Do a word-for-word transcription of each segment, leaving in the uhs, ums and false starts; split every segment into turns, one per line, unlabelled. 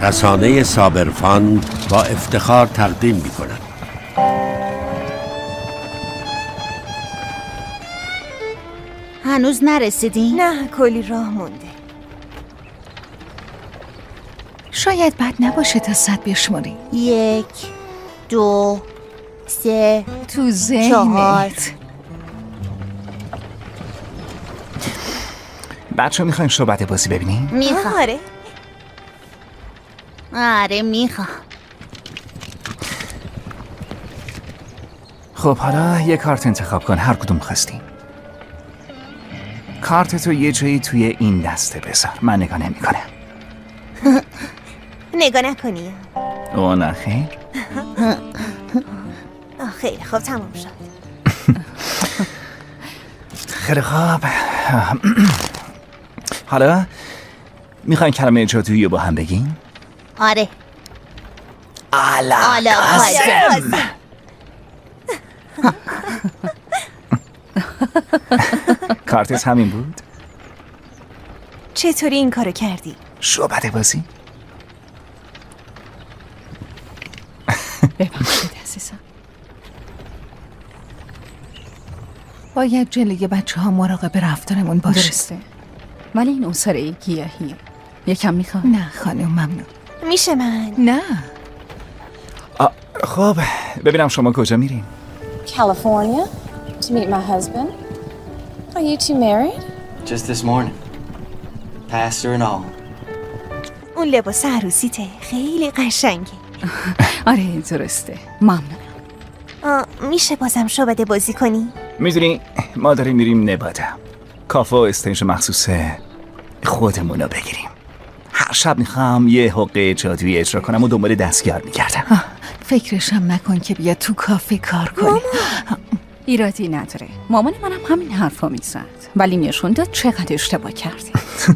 رسانه صابرفاند با افتخار تقدیم می‌کند.
هنوز نرسیدین؟
نه، کلی راه مونده.
شاید بد نباشه تا صد بشماری.
یک، دو، سه،
تو ذهنت.
چهار.
بچه ها میخواین شعبده بازی ببینیم؟
میخوام.
آره
آره میخوام.
خب حالا یه کارت انتخاب کن، هر کدوم خواستی. کارت تو یه جایی توی این دسته بذار، من نگاه نمی کنم.
نگاه نکنی.
او نه خیر.
خیلی خب تموم شد.
خیلی خوب. حالا میخواین کلمه جادویی رو با هم بگیم؟
آره.
آلا
قاسم.
کارتت همین بود؟
چطوری این کارو کردی؟
شعبده بازی؟
ببخشید عزیزم. باید جلوی بچه ها مراقب رفتارمون باشه.
درسته، ولی این اساره گیاهیه. یکم میخوام؟
نه خانم ممنون.
میشه من؟
نه.
خب ببینم شما کجا میرین؟
California to meet my husband. Are you two married?
Just this morning. Pastor and all.
اون لباس عروسیته، خیلی قشنگه.
آره درسته، ممنونم.
آه، میشه بازم شعبده بازی کنی؟
میدونی ما داریم میریم نوادا. کافه و استیج مخصوص خودمونو بگیریم. هر شب میخوام یه حقه جادویی اجرا کنم و دنبال دستیار میگردم.
فکرشم نکن که بیا تو کافه کار کنی.
ایرادی نداره، مامان منم همین حرفا میزد، ولی نشون داد چقدر اشتباه کردی.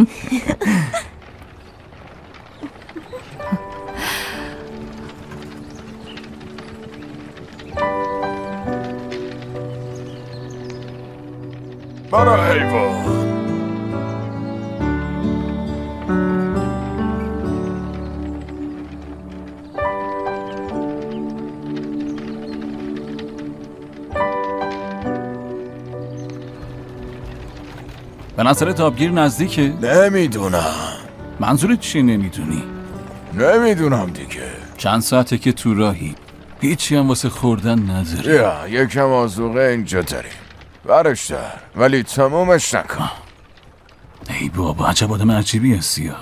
برا حیوان.
به نظرت آبگیر نزدیکه؟
نمیدونم.
منظورت چی نمیدونی؟
نمیدونم دیگه.
چند ساعته که تو راهی، هیچی هم واسه خوردن نداره.
یا یکم آذوقه اینجا داریم، برش دار، ولی تمومش نکن.
ای بابا عجب آدم عجیبی هستی یا.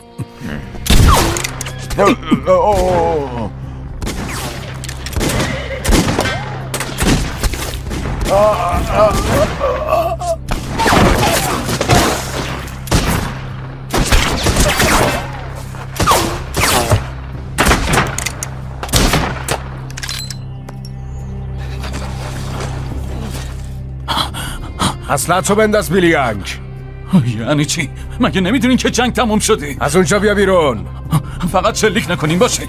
اصلا تو بنداز بیلیانگ.
یعنی چی؟ مگه نمیدونین که جنگ تموم شده؟
از اونجا بیا بیرون.
فقط شلیک نکنین باشه.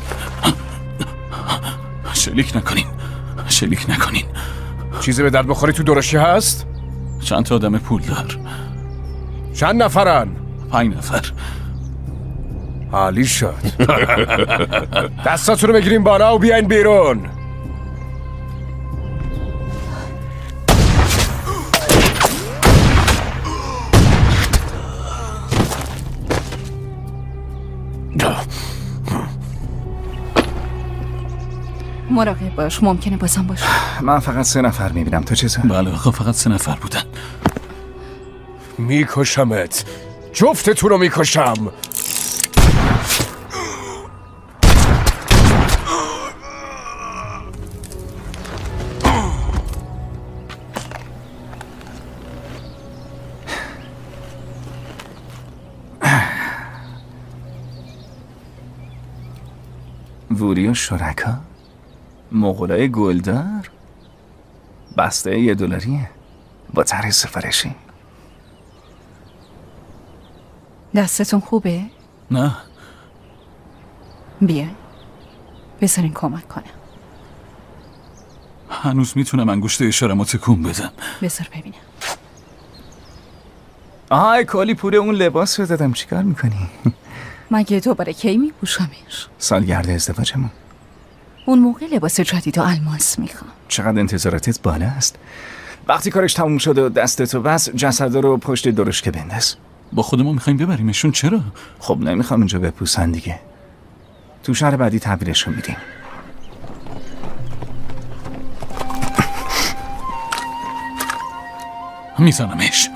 شلیک نکنین شلیک نکنین.
چیزی به درد بخوری تو درشی هست؟
چند تا آدم پول دار.
چند نفرن؟
پنج نفر.
عالی شد. دستاتون رو بگیریم بالا و بیاین بیرون.
مراقب باش، ممکنه بازم باشه.
من فقط سه نفر میبینم، تو چیزه؟
بله خب فقط سه نفر بودن.
میکشمت، جفتتون رو میکشم.
ووری و شرکا؟ مغولای گلدار؟ بسته یه دلاریه با طرح سفارشی.
دستتون خوبه؟
نه.
بیا بذارین کمک کنم.
هنوز میتونم انگشت اشاره‌مو تکون بدم.
بذار ببینم.
آهای کلی پول اون لباس رو دادم، چیکار میکنی؟
مگه دوباره کی میپوشمش؟
سالگرد ازدواجمون.
اون موقع لباس جدید و الماس میخوام.
چقدر انتظاراتت بالا است. وقتی کارش تموم شد و دستتو بس، جسد رو پشت درشکه بنداز.
با خودمون میخوایم ببریمشون، چرا؟
خب نمیخوام اینجا بپوسن دیگه. تو شهر بعدی تحویلشون میدیم.
میزنمش.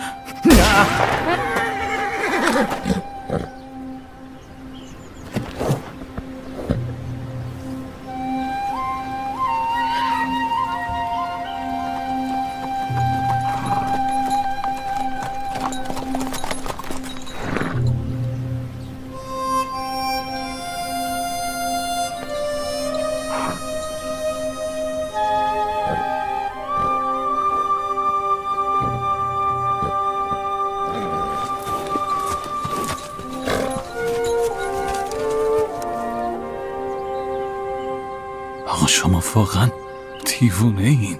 آقا شما واقعا دیوونه این.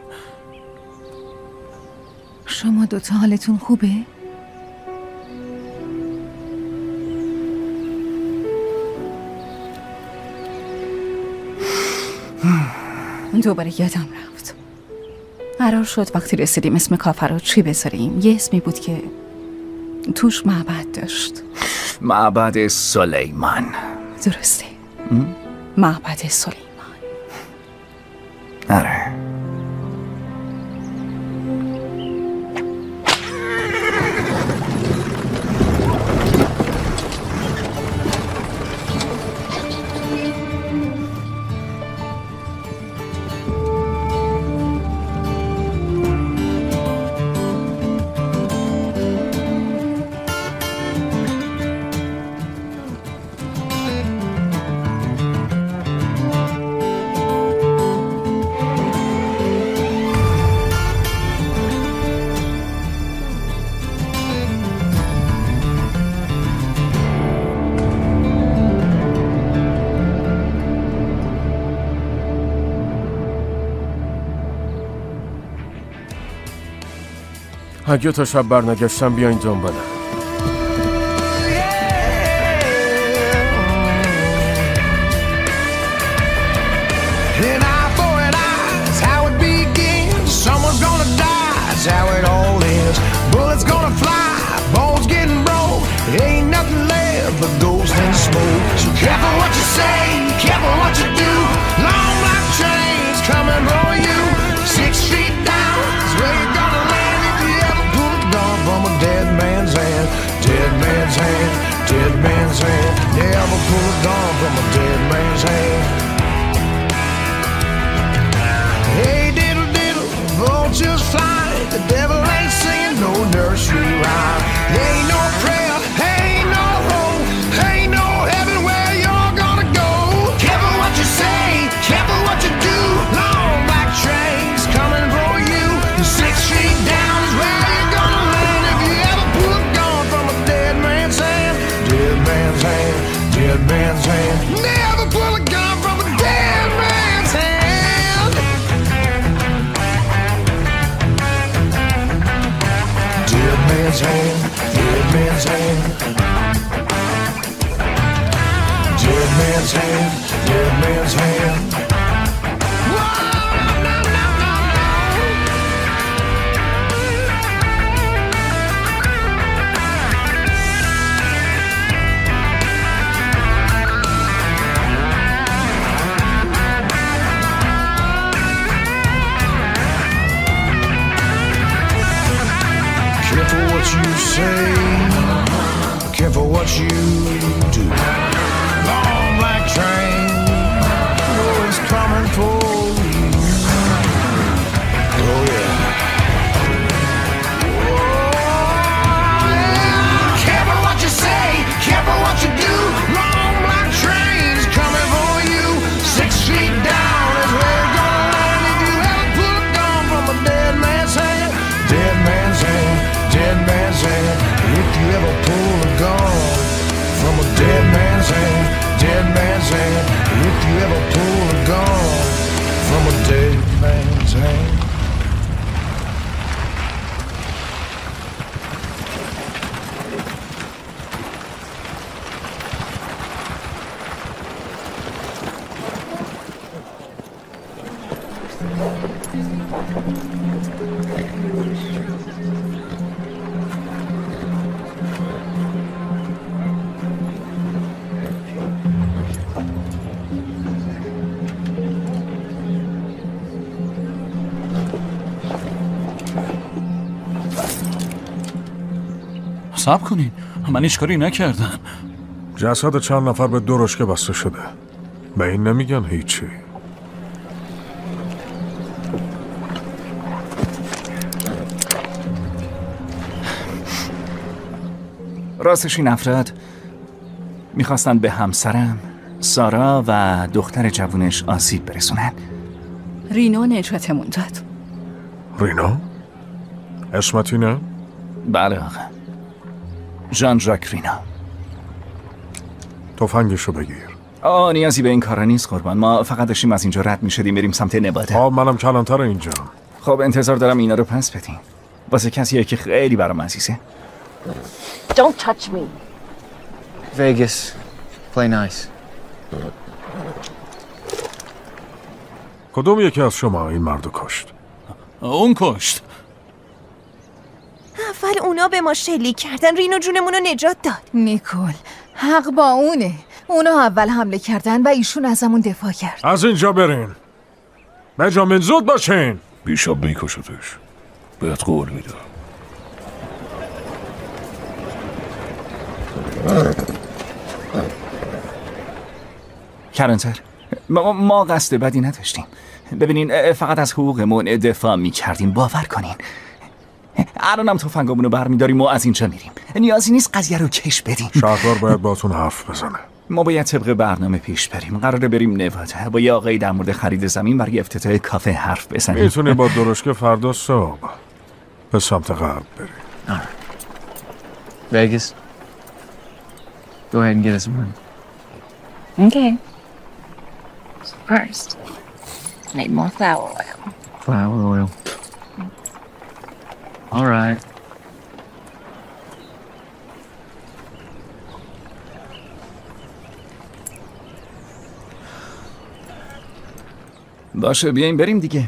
شما دوتا حالتون خوبه؟
دوباره یادم رفت. قرار شد وقتی رسیدیم اسم کافه رو چی بذاریم. یه اسمی بود که توش معبد داشت.
معبد سلیمان.
درسته. معبد سلیمان.
آره.
اگه تا شب برنگشتم بیاین دنبالم.
Dead man's hand, never pull a gun from a dead man's hand. Hey diddle diddle, vultures flying, the devil ain't singing no nursery rhyme. There ain't no prayer, ain't no hope, ain't no heaven where you're gonna go. Careful what you say, careful what you do. Long black trains coming for you. The sixth street down is where you're gonna land if you ever pull a gun from a dead man's hand. Dead man's hand, dead man's hand. Never pull a gun from a dead man's hand. Dead man's hand, dead man's hand. Dead man's hand, dead man's hand. Careful what you say, careful what you do. Long black train, oh, it's coming for you. Oh yeah. Oh yeah. Careful what you say, careful what you do. Long black train's coming for you. Six feet down is where you're gonna land if you ever pull a gun from a dead man's hand. Dead man's hand. Dead man's hand, if you ever pull a gun from a dead man's hand, dead man's hand, if you ever pull a gun from a dead man's hand.
صبر کنین، من هیچ کاری نکردم.
جسد چند نفر به دو رشکه بسته شده. به این نمیگن هیچی.
راستش این افراد میخواستن به همسرم سارا و دختر جوونش آسیب برسونن.
رینو نجاتمون داد.
رینو؟ اسمت اینه؟
بله آقا، ژان ژاک رینا.
تفنگشو بگیر.
آه نیازی به این کارا نیست قربان، ما فقط داشتیم از اینجا رد میشدیم بریم سمت نوادا.
آه منم کلانتر اینجا.
خب انتظار دارم اینا رو پس بدین واسه کسیه که خیلی برام عزیزه.
Don't touch me.
Vegas. Play nice.
کدوم یکی از شما این مردو کشت؟
اون کشت.
اول اونا به ما شلیک کردن، رینو جونمون رو نجات داد.
نیکول حق با اونه. اونا اول حمله کردن و ایشون ازمون دفاع کرد.
از اینجا برین. بجامین زود باشین.
بیشاب میکشتش. بهت قول میدم.
کلانتر ما, ما قصد بدی نداشتیم. ببینین فقط از حقوقمون دفاع میکردیم، باور کنین. الانم تفنگمون رو برمیداریم و از اینجا میریم. نیازی نیست قضیه رو کش بدیم.
شهردار باید باتون حرف بزنه.
ما باید طبق برنامه پیش بریم. قراره بریم نوادا با یه آقایی در مورد خرید زمین برای افتتاح کافه حرف بزنیم.
میتونی با درشکه فردا صبح به سمت غرب بریم.
Vegas. Go ahead and get us one.
Okay. So first, need more flower oil.
Flower oil. All right.
باشه بیاییم بریم دیگه.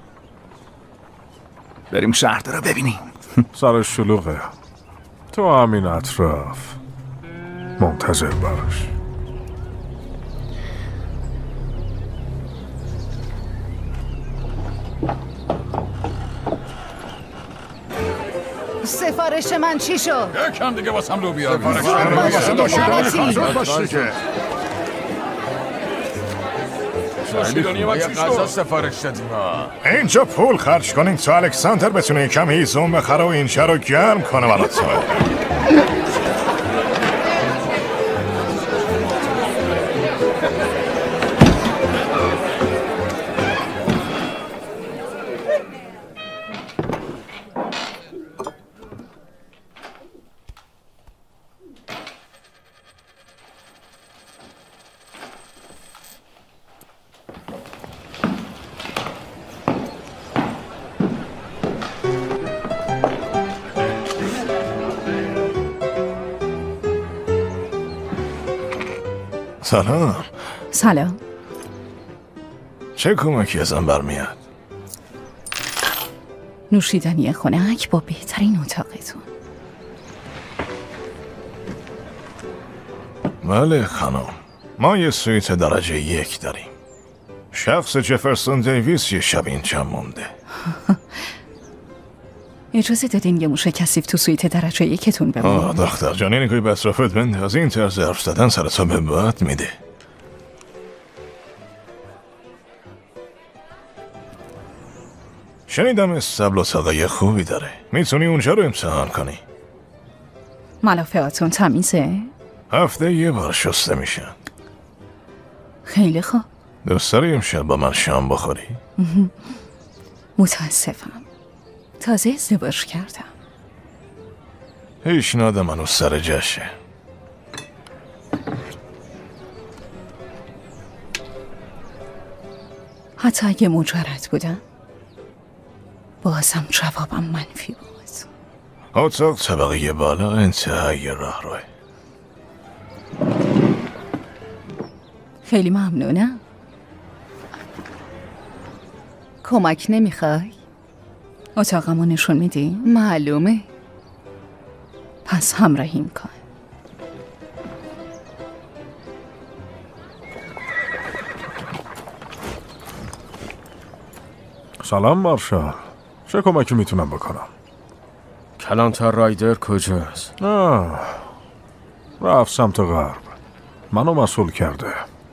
بریم شهردار رو ببینیم.
سرش شلوغه. تو همین اطراف منتظر باش.
سفارش من چی شد؟
یکم دیگه واسم رو بیار.
سفارش من واسه داشتم زود باشی که
یه غذا سفارش دادیم ها.
اینجا پول خرج کنین تا الکساندر بتونه کم هیزم بخره و این شهر رو گرم کنه برات. سلام.
سلام.
چه کمکی ازم برمیاد؟
نوشیدنی خنک با بهترین اتاقتون.
بله خانم، ما یه سویت درجه یک داریم. شخص جفرسون دیویس یه شب اینجا مونده.
اجازه دادین یه موشه کثیف تو سویت درجه یکتون بمونه؟
آه دختر جان، اینه که به اطرافت بنداز، این طرز حرف زدن سرتا به باد میده. شنیدم استبل و صدای خوبی داره، میتونی اونجا رو امتحان کنی.
ملافهاتون تمیزه؟
هفته یه بار شسته میشن.
خیلی خوب.
دوست داری امشب با من شام بخوری؟
متاسفم، تازه ازدواج کردم.
پیشنهاد منو سر جشه.
حتی اگه مجرد بودم بازم جوابم منفی بود.
اتاق طبقه بالا انتهای راه روه.
خیلی ممنونم. کمک نمیخوای؟ اتاقمو نشون میدی؟ معلومه. پس همراهیم کن.
سلام مارشال. چه کمکی میتونم بکنم؟
کلانتر رایدر کجاست؟
آه. رفت سمت غرب. منو مسئول کرده.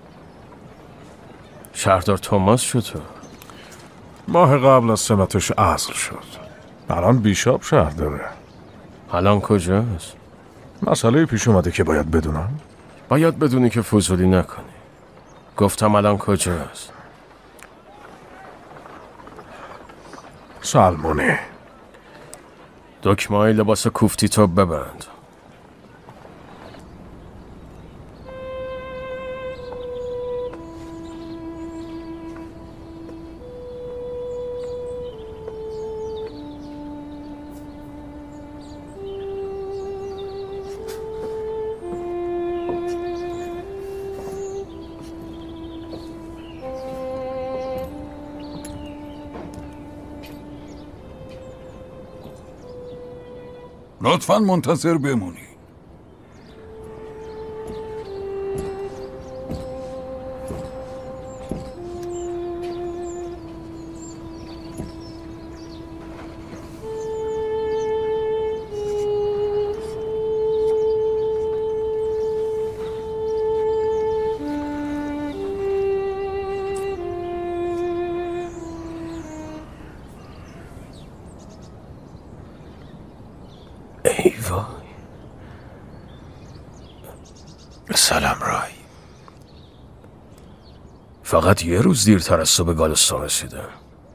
شهردار توماس چطور؟
ماه قبل از سمتش عزل شد. الان بیشاب شهر داره.
الان کجاست؟
مسئله پیش اومده که باید بدونم.
باید بدونی که فضولی نکنی. گفتم الان کجاست؟
سلمونه.
دکمه های لباس کوفتی تو ببند.
لطفاً منتظر بمونی.
ای وای.
سلام رای.
فقط یه روز دیرتر از صبح گالستان رسیدم.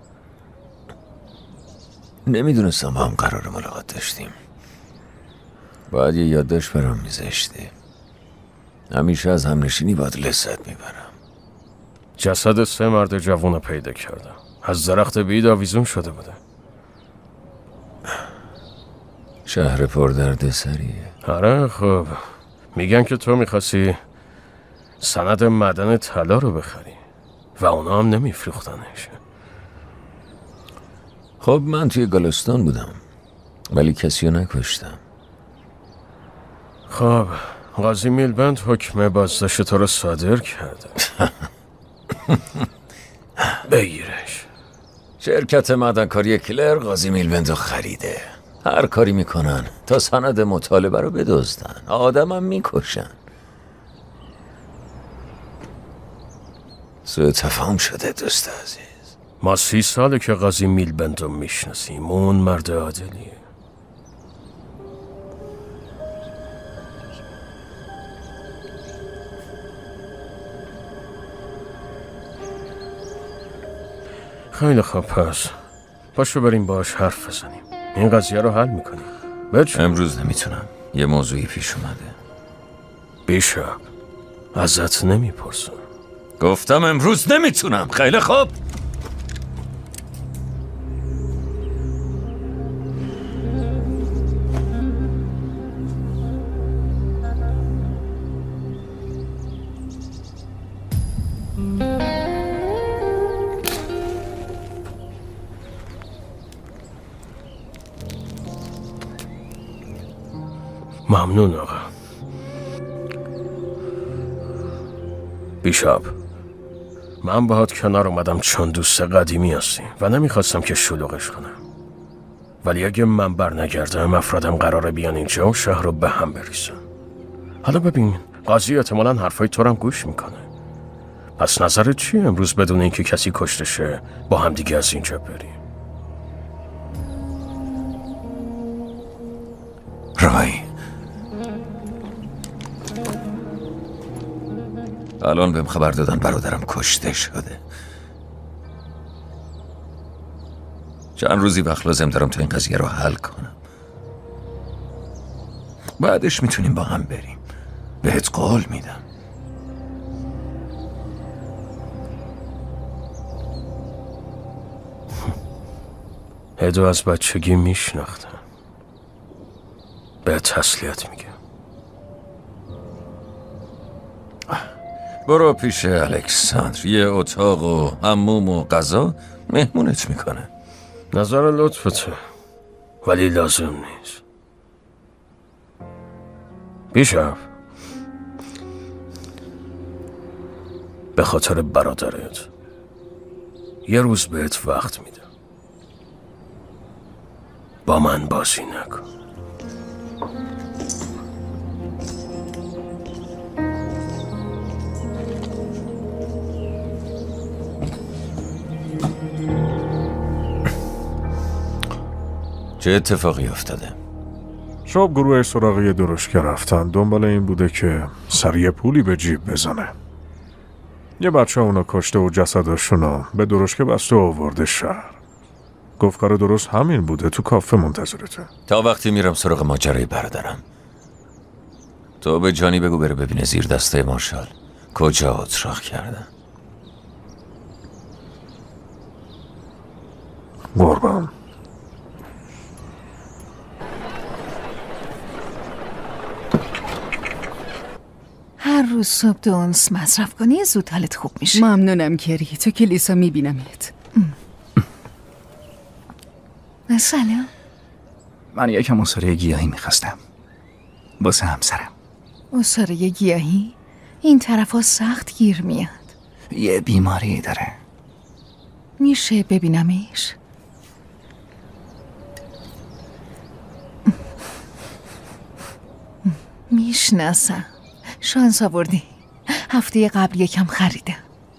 نمیدونستم با هم قرار ملاقات داشتیم. باید یه یادداشت برام میذاشتی. همیشه از همنشینی باید لذت میبرم.
جسد سه مرد جوون رو پیدا کردم. از درخت بید آویزون شده بوده.
شهر پردرد سریه.
آره خب میگن که تو میخواستی سند معدن طلا رو بخری و اونا هم نمیفروختنش.
خب من توی گالستان بودم ولی کسی رو نکشتم.
خب قاضی میلبند حکم بازداشت تو رو صادر کرده. بگیرش.
شرکت معدنکاری کلر قاضی میلبند رو خریده. هر کاری میکنن تا سند مطالبه رو بدزدن. آدمم میکشن. سوء تفاهم شده دوست عزیز.
ما سی ساله که قاضی میلبند رو میشناسیم. اون مرد عادلیه. خیلی خوب پس پاشو بریم باش حرف بزنیم. این قضیه رو حل میکنیم. بچه
امروز نمیتونم. یه موضوعی پیش اومده.
بیشاب ازت نمیپرسم.
گفتم امروز نمیتونم. خیلی خوب.
ممنون آقا. بیشاب من باهات کنار اومدم چون دوست قدیمی هستی و نمیخواستم که شلوغش کنم. ولی اگه من بر نگردم افرادم قراره بیان اینجا و شهر رو به هم بریزن. حالا ببین قاضی احتمالاً حرفای تو رو هم گوش میکنه. پس نظرت چیه امروز بدون اینکه کسی کشته شه با هم دیگه از اینجا بریم؟
رای الان بهم خبر دادن برادرم کشته شده. چند روزی وقت لازم دارم تا این قضیه رو حل کنم. بعدش میتونیم با هم بریم. بهت قول میدم.
هدو از بچگی میشناختم. به تسلیت میگم.
برو پیش الکساندر. یه اتاق و حموم و غذا مهمونت میکنه.
نظر لطفته، ولی لازم نیست. بیشرف، به خاطر برادرت یه روز بهت وقت میدم. با من بازی نکن.
چه اتفاقی افتاده؟
شب گروه سراغ یه درشکه رفتن. دنبال این بوده که سریع پولی به جیب بزنه. یه بچه اونا کشته و جسدشونو به درشکه بسته و آورده شهر. گفت کار درست همین بوده، تو کافه منتظرته.
تا وقتی میرم سراغ ماجرای برادرم. تو به جانی بگو بره ببینه زیر دسته مارشال کجا اتراق کردن.
قربان.
هر روز صبح دونس مصرف کنی زود حالت خوب میشه.
ممنونم کری، تو کلیسا میبینمت.
سلام.
من یکم اصاره گیاهی میخواستم واسه همسرم.
اصاره گیاهی؟ این طرف ها سخت گیر میاد.
یه بیماری داره.
میشه ببینمش؟ میشناسم. شانس آوردی. هفته قبل یکم خریدم.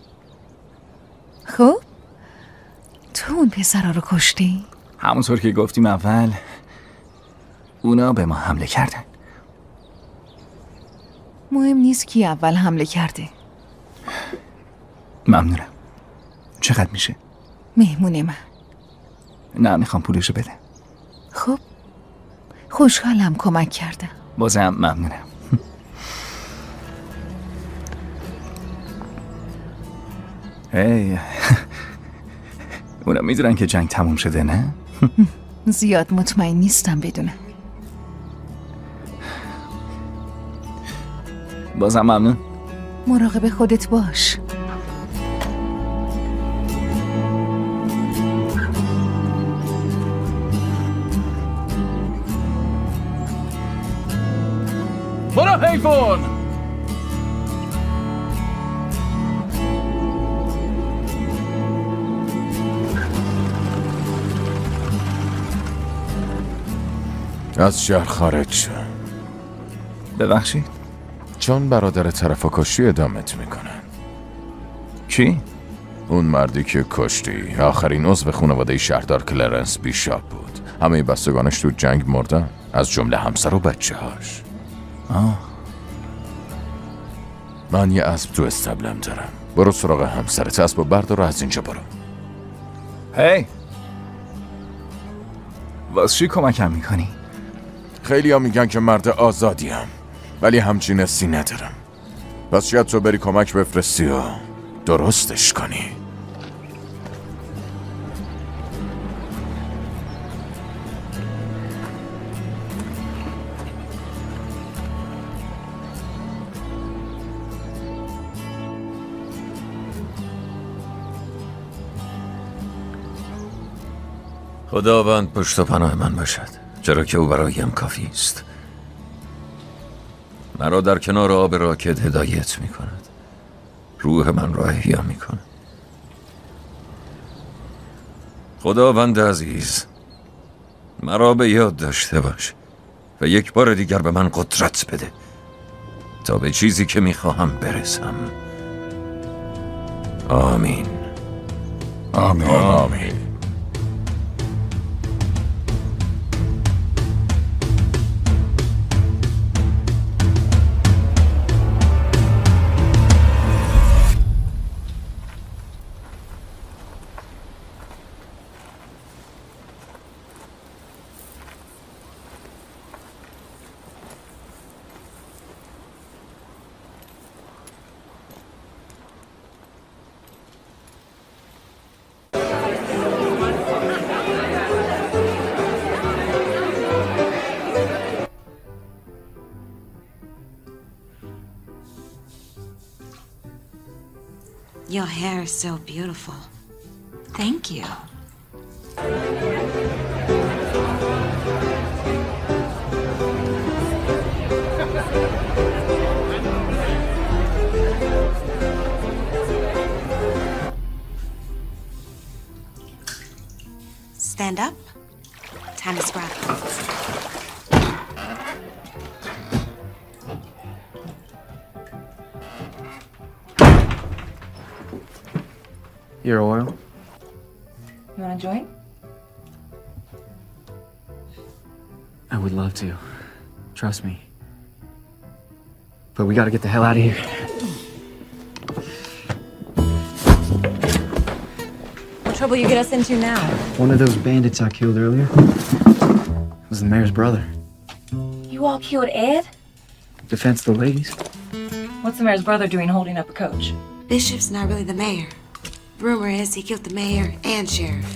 خب تو اون پسرها رو کشتی؟
همونطور که گفتیم اول اونا به ما حمله کردن.
مهم نیست کی اول حمله کرده.
ممنونم. چقدر میشه؟
مهمون من.
نه میخوام پولشو بده.
خب خوشحالم کمک کردم.
بازم ممنونم. هی اونا میدونن که جنگ تموم شده نه؟
زیاد مطمئن نیستم بدونم.
بازم ممنون.
مراقب خودت باش.
برو حیفون.
از شهر خارج شو.
ببخشید؟
چون برادر طرف کشتی ادامت میکنن.
کی؟
اون مردی که کشتی آخرین عضو خانواده شهردار کلرنس بیشاپ بود. همه بستگانش تو جنگ مردن، از جمله همسر و بچه هاش.
آه.
من یه اسب تو استبلم دارم. برو سراغ همسرت، اسب و بردار و از اینجا برو.
هی واسه چی کمکم میکنی؟
خیلی ها میگن که مرد آزادیم، ولی همچین حسی ندارم. پس شاید تو بری کمک بفرستی و درستش کنی.
خداوند پشت و پناه من باشد، چرا که او برایم کافی است. مرا در کنار آب راکد هدایت می کند، روح من را احیا می کند. خداوند عزیز، مرا به یاد داشته باش و یک بار دیگر به من قدرت بده تا به چیزی که می خواهم برسم. آمین.
آمین. آمین.
Your hair is so beautiful.
Thank you.
Stand up. Time to scrap.
Your oil?
You want to join?
I would love to. Trust me. But we gotta get the hell out of here.
What trouble you get us into now?
One of those bandits I killed earlier was the mayor's brother.
You all killed Ed?
Defense the ladies.
What's the mayor's brother doing holding up a coach?
Bishop's not really the mayor. Rumor is he killed the mayor and sheriff.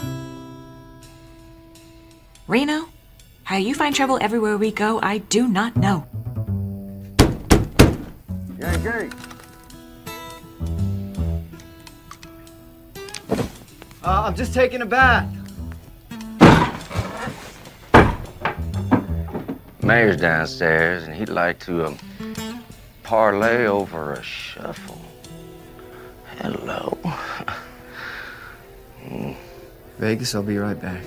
Reno? How you find trouble everywhere we go, I do not know.
Gang, gang.
Uh, I'm just taking a bath.
Mayor's downstairs, and he'd like to um, parlay over a shuffle. Hello. mm.
Vegas, I'll be right back.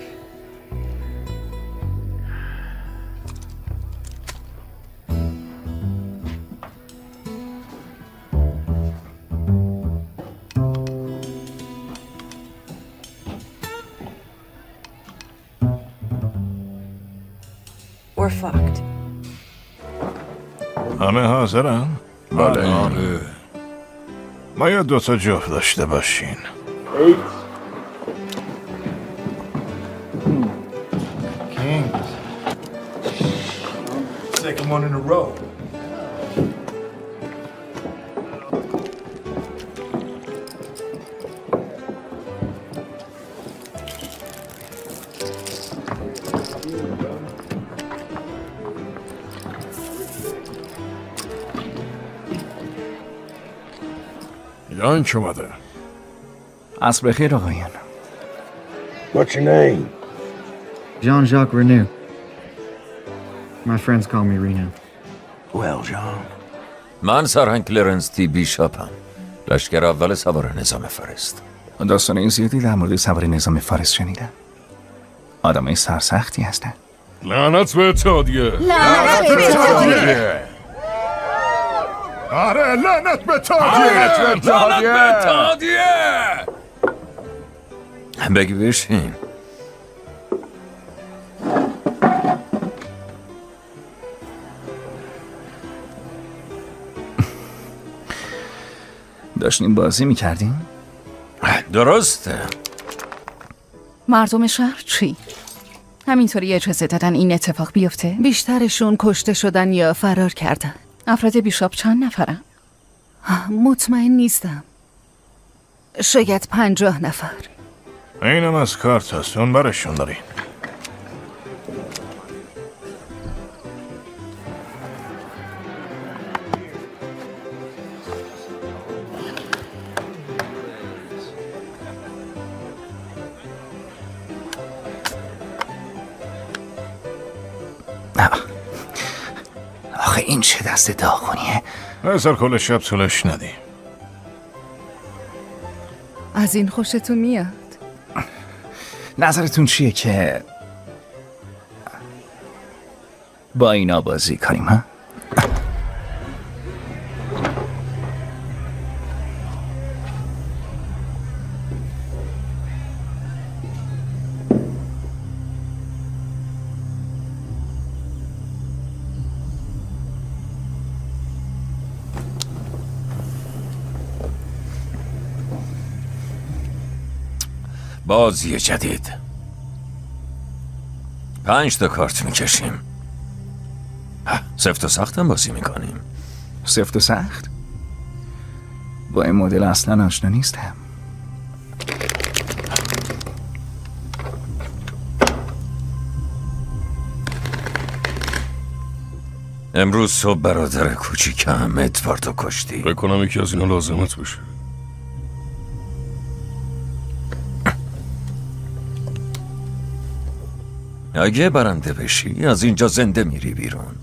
We're fucked.
همه حاضرن؟
بله.
آره. ما یا دو تا جفت داشته باشین.
Kings. Second one in a row.
لانچ اومده.
عصر بخیر آقایان.
What's your name?
Jean-Jacques Renew. My friends call me Reno.
Well, John.
من سرهنگ کلرنس تی بیشاپم. لشکر اول سوار نظام فارست.
داستانه زیادی در مورد سوار نظام فارست شنیدم. آدمای سرسختی هستن.
لعنت به اتحادیه.
لعنت به اتحادیه. آره لعنت به اتحادیه.
لعنت به اتحادیه. بگی بشین.
داشتیم بازی میکردیم؟
درسته.
مردم شهر چی؟ همینطوری اجازه دادن این اتفاق بیفته؟ بیشترشون کشته شدن یا فرار کردن. افراد بیشاپ چند نفرن؟ مطمئن نیستم. شاید پنجاه نفر.
اینم از کارت هست. اون برشون دارین.
آخه این چه دست داغونیه؟
بذار کل شب طولش ندی.
از این خوشتون میاد؟
نظرتون چیه که با اینا بازی کنیم ها؟
بازی جدید. پنج تا کارت میکشیم. سفت و سختم بازی میکنیم.
سفت و سخت؟ با این مدل اصلا آشنا نیستم.
امروز صبح برادر کوچیکم ادواردو کشتی.
بکنم یکی از اینا لازمت بشه.
اگه برنده بشی از اینجا زنده میری بیرون،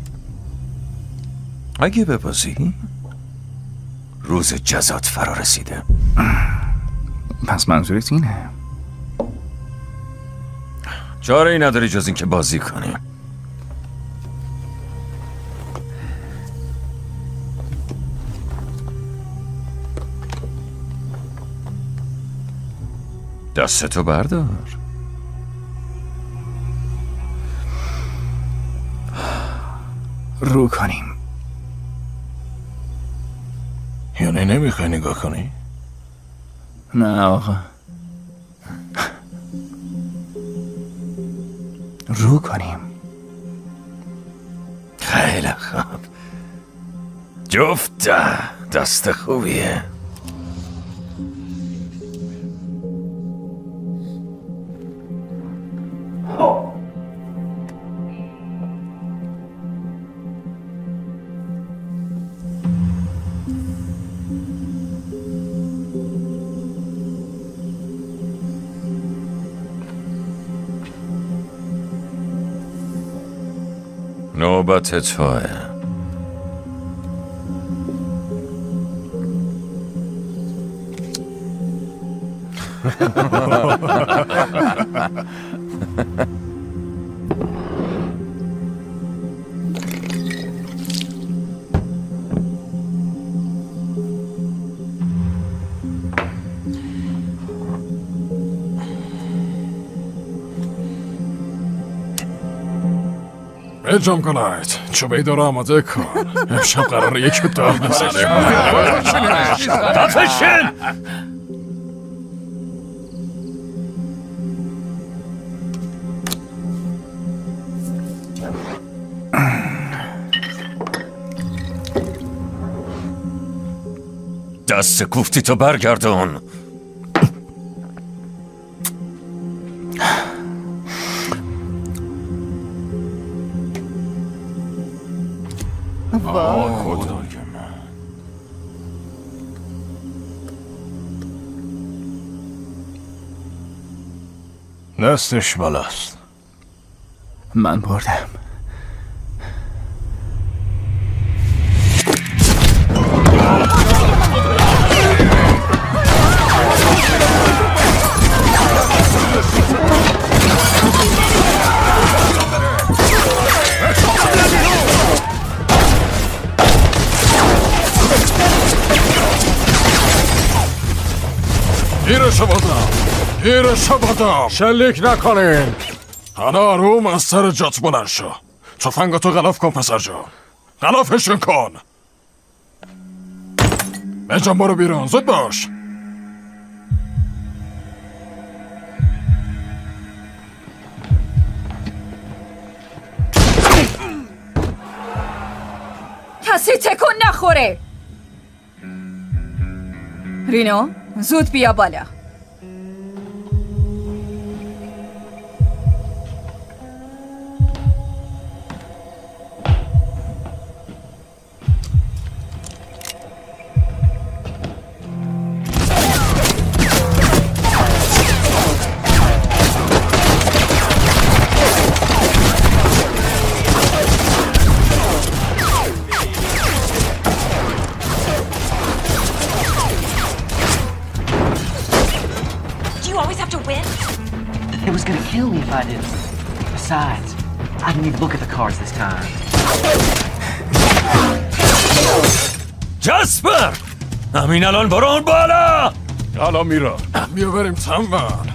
اگه ببازی روز جزات فرا رسیده.
پس منظورت اینه؟
چاره ای نداری جز این که بازی کنی. دستتو بردار.
رو کنیم.
یعنی نمیخوای نگاه کنی؟
نه آقا. رو کنیم.
خیلی خوب. جفت دست خوبیه. نوبت توه.
اجام کنایت چوبه داره آماده کن. امشب قراره یکی دار بزنیم.
دفشن! دست کوفتی تو برگردون.
دستش بالاست.
من بردم.
گیرشو بدم. گیرشو بدم. شلیک نکنین. حالا آروم از سر جات بلند شو. تفنگتو غلاف کن پسر جان. غلافشون کن. بجان برو بیرون. زود باش.
کسی تکون نخوره. رینو زود بیا بالا.
It was gonna kill me if I didn't. Besides, I didn't even look at the cards this time.
جاسپر! همین الان برو اون بالا!
الان میرم. بیا بریم تنبل.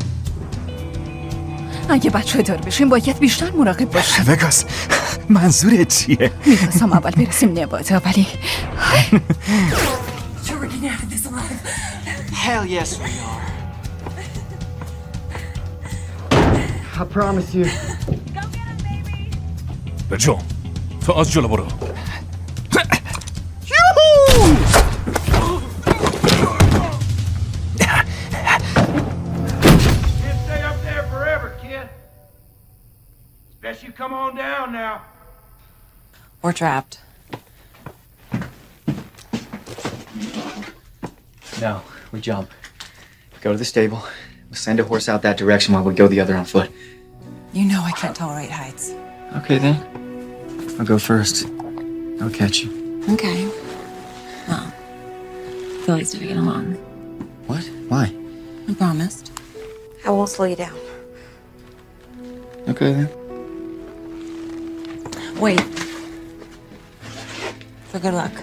اگه بچه دار بشیم باید بیشتر مراقب باشیم.
وگاس منظورت چیه؟
میخواستم اول برسیم نباتا ولی
Hell yes we are. I promise you.
بجو تو از جلو برو.
Best you come on down now.
We're trapped.
No, we jump. Go to the stable. We'll send a horse out that direction while we go the other on foot.
You know I can't tolerate heights.
Okay then. I'll go first. I'll catch you.
Okay. Well, Philly's to get along.
What? Why?
I promised.
I won't slow you down.
Okay then.
Wait. For good luck.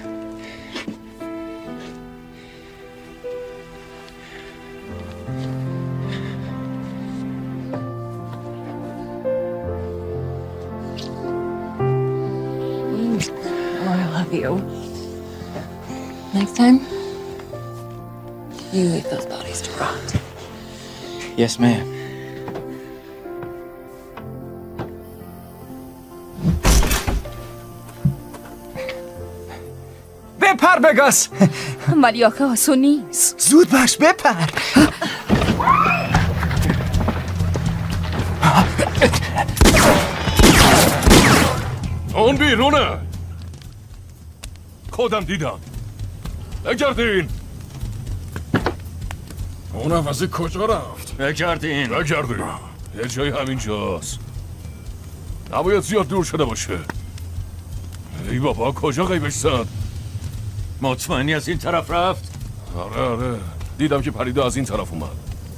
Oh, I love you. Next time, you leave those bodies to rot.
Yes, ma'am.
بپر بگاس.
ولی آخه آسون نیست.
زود باش بپر.
اون بیرونه. خودم دیدم. بگردین. اون عوضی کجا رفت؟
بگردین.
بگردین. یه جای همینجاست. نباید زیاد دور شده باشه. ای بابا کجا غیبش زد؟
مطمئنی از این طرف رفت؟
آره آره دیدم که پریده از این طرف اومد.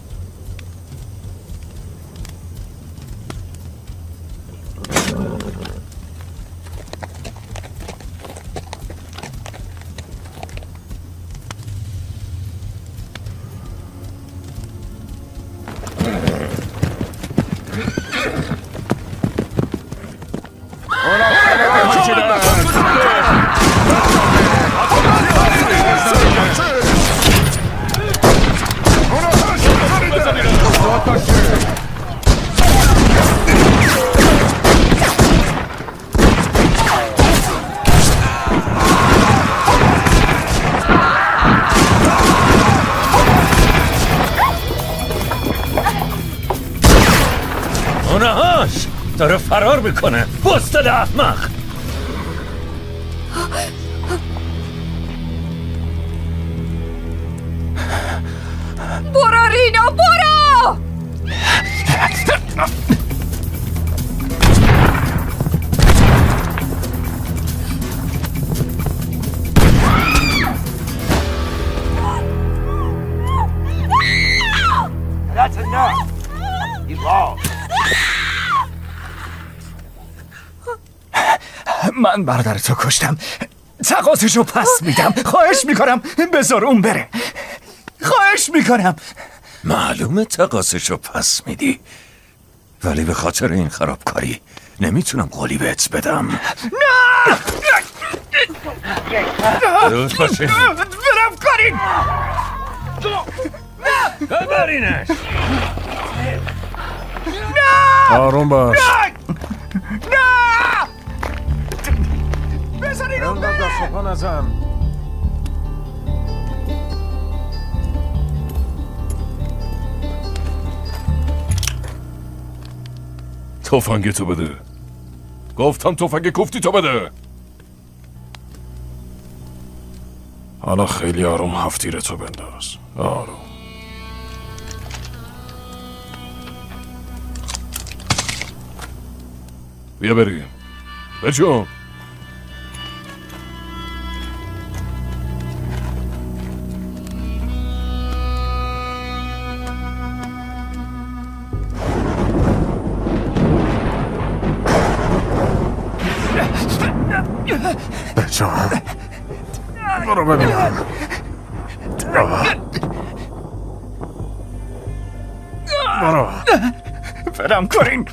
اونهاش داره فرار میکنه. بستد احمق.
برو رینا برو.
That's enough. You lost.
من برادرتو کشتم. تقاضیشو پس میدم. خواهش میکنم بذار اون بره. خواهش میکنم.
معلومه تقاضیشو پس میدی، ولی به خاطر این خرابکاری نمیتونم قولی بهت بدم.
نه!
زود باشین.
برم کارین.
ببرینش.
نه!
آروم باش.
نه! بذارین اون
بره. دست پا نزن.
تفنگ تو بده. گفتم تفنگ کوفتی تو بده. حالا خیلی آروم هفتیر تو بنداز. آروم. بیا بریم. بجون.
بجان. برو ببینم. برو.
برم کارین.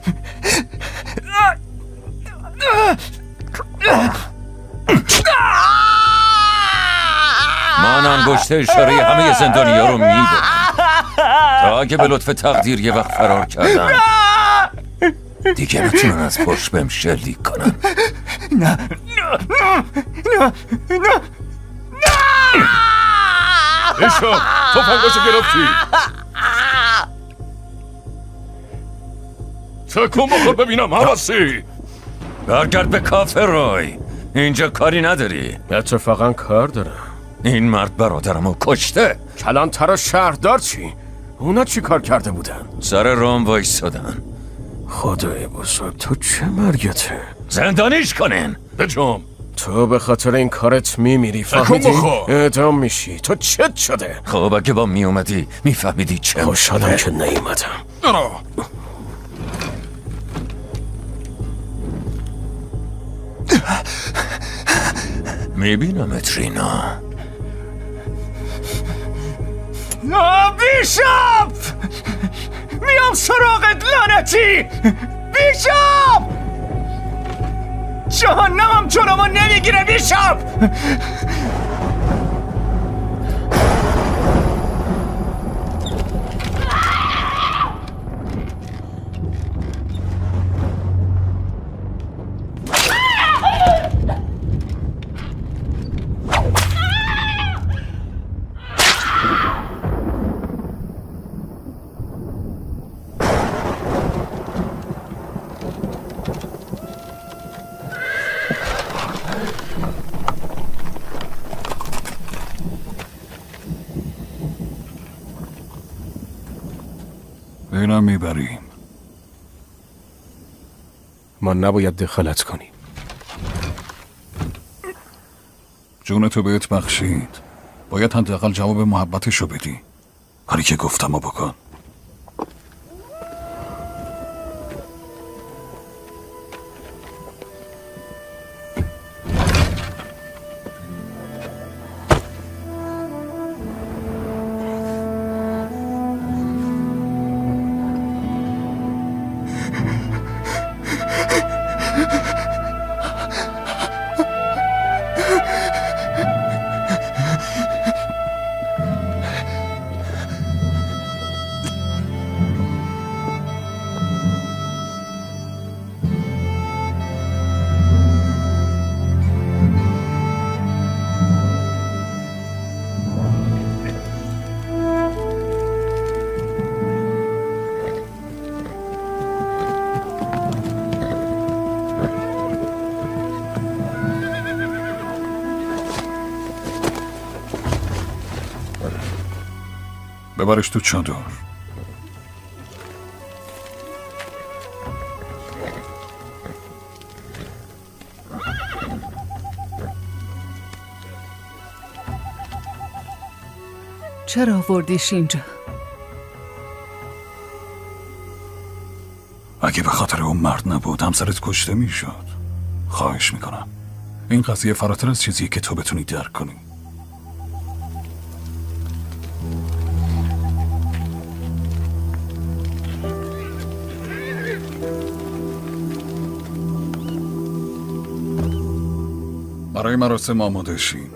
من انگشت اشاره همه زندانی‌ها رو میبرم تا اگه به لطف تقدیر یه وقت فرار کردن دیگه نتونن از پشت بهم شلیک کنن.
نه نه نه نه نه
ایشا تفنگاشو گرفتی. تکون بخور ببینم حواسی.
برگرد به کافه روی. اینجا کاری نداری.
اتفاقا کار دارم.
این مرد برادرمو کشته.
کلانتر و شهردار چی؟ اونا چی کار کرده بودن؟
سر رام وایسادن.
خدای بزرگ، تو چه مرگته؟
زندانیش کنین بجوم.
تو به خاطر این کارت میمیری، فهمیدی؟ اعدام میشی. تو چت شده؟
خب اگه با میومدی میفهمیدی چه
خوشحالم که نیومدم.
میبینم رینا.
نه بیشاپ، میام سراغت لعنتی. بیشاپ، جهنمم جلومو نمیگیره. بیشاپ
اینم میبریم.
ما نباید دخالت کنیم.
جونتو بهت بخشید، باید حداقل جواب محبتشو بدی. کاری که گفتمو بکن. ببرش تو چادر.
چرا آوردیش اینجا؟
اگه به خاطر اون مرد نبود همسرت کشته میشد. خواهش میکنم، این قضیه فراتر از چیزیه که تو بتونی درک کنی. برای مراسم آماده شین.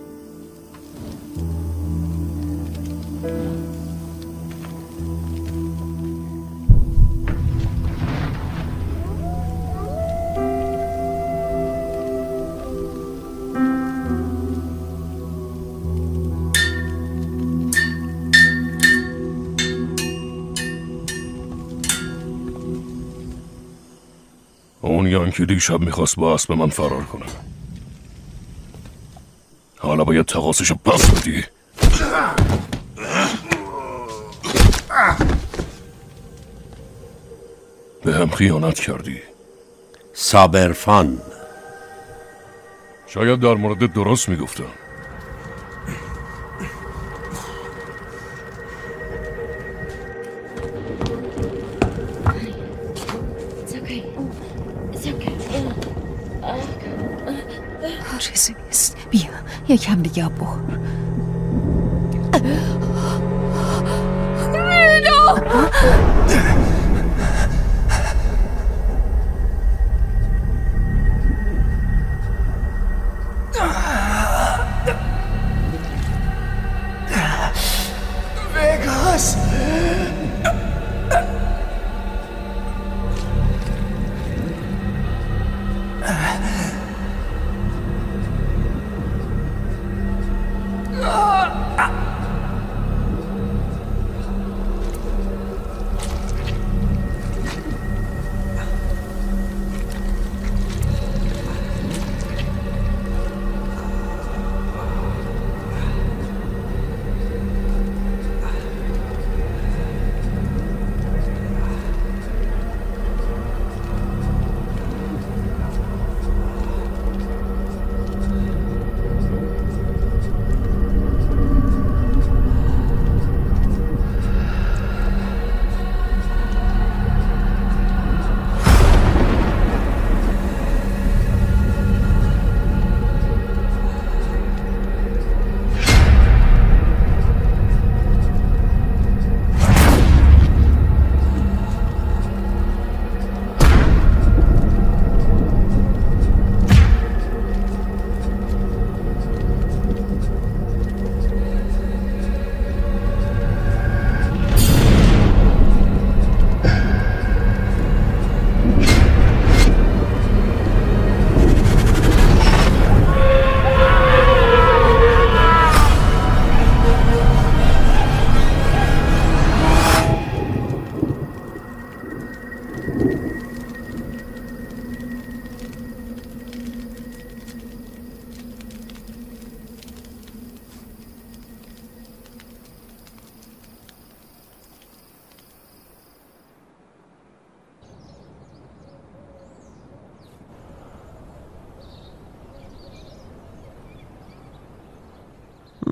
اون یانکی دیشب میخواست با اسب من فرار کنه. حالا باید تقاصشو پس بدی. به هم خیانت کردی.
صابرفان.
شاید در مورد درست میگفتم.
چیزی نیست. بیا یکم دیگه بخور.
وگاس.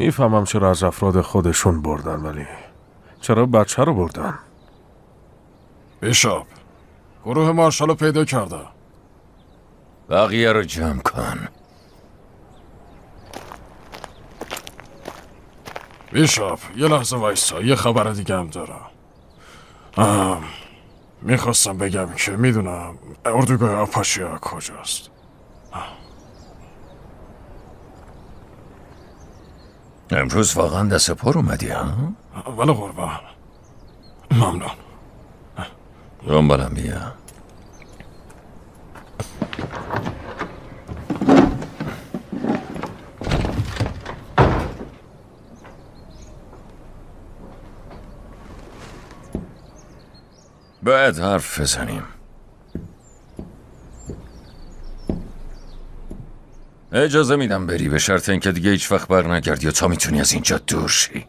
میفهمم چرا از افراد خودشون بردن، ولی چرا بچه رو بردن؟
بیشاپ، گروه مارشال رو پیدا کرده.
بقیه رو جمع کن.
بیشاپ، یه لحظه وایسا، یه خبر دیگه هم دارم. میخواستم بگم که میدونم اردوگاه آپاشیا کجاست.
امروز واقعا دست پر اومدی ها؟
ولی قربان، ممنون.
دنبالم بیا. باید حرف بزنیم. اجازه میدم بری، به شرط اینکه دیگه هیچ وقت بر نگردی و تا میتونی از اینجا دور شی.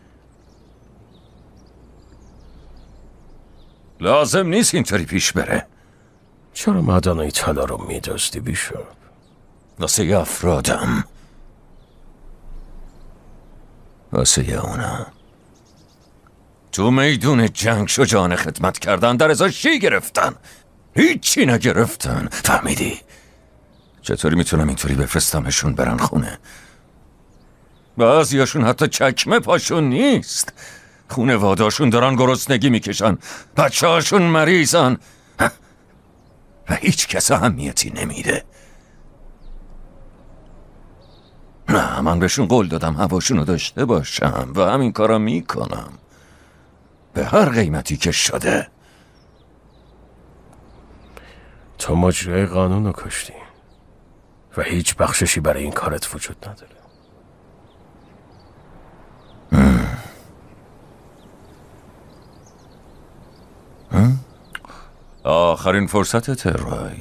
لازم نیست اینطوری پیش بره.
چرا معدنهای طلا رو میدزدی بیشاپ؟
واسه افرادم، واسه اونا. تو میدون جنگ شجاعانه خدمت کردن، در ازاش چی گرفتن؟ هیچی نگرفتن، فهمیدی؟ چطوری میتونم اینطوری بفرستمشون برن خونه؟ بعضیاشون حتی چکمه پاشون نیست. خونواداشون دارن گرسنگی میکشن، بچه هاشون مریضن و هیچ کس اهمیتی نمیده. نه، من بهشون قول دادم هواشونو داشته باشم و همین کارا میکنم، به هر قیمتی که شده.
تو مجری قانون رو کشتی و هیچ بخششی برای این کارت وجود نداره.
آخرین فرصتت رای.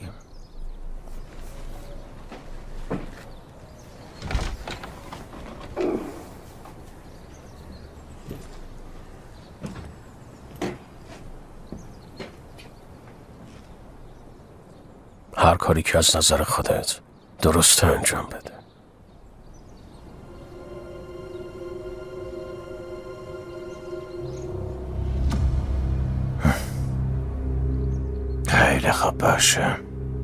هر کاری که از نظر خودت درسته انجام بده.
خیلی خوب باشه.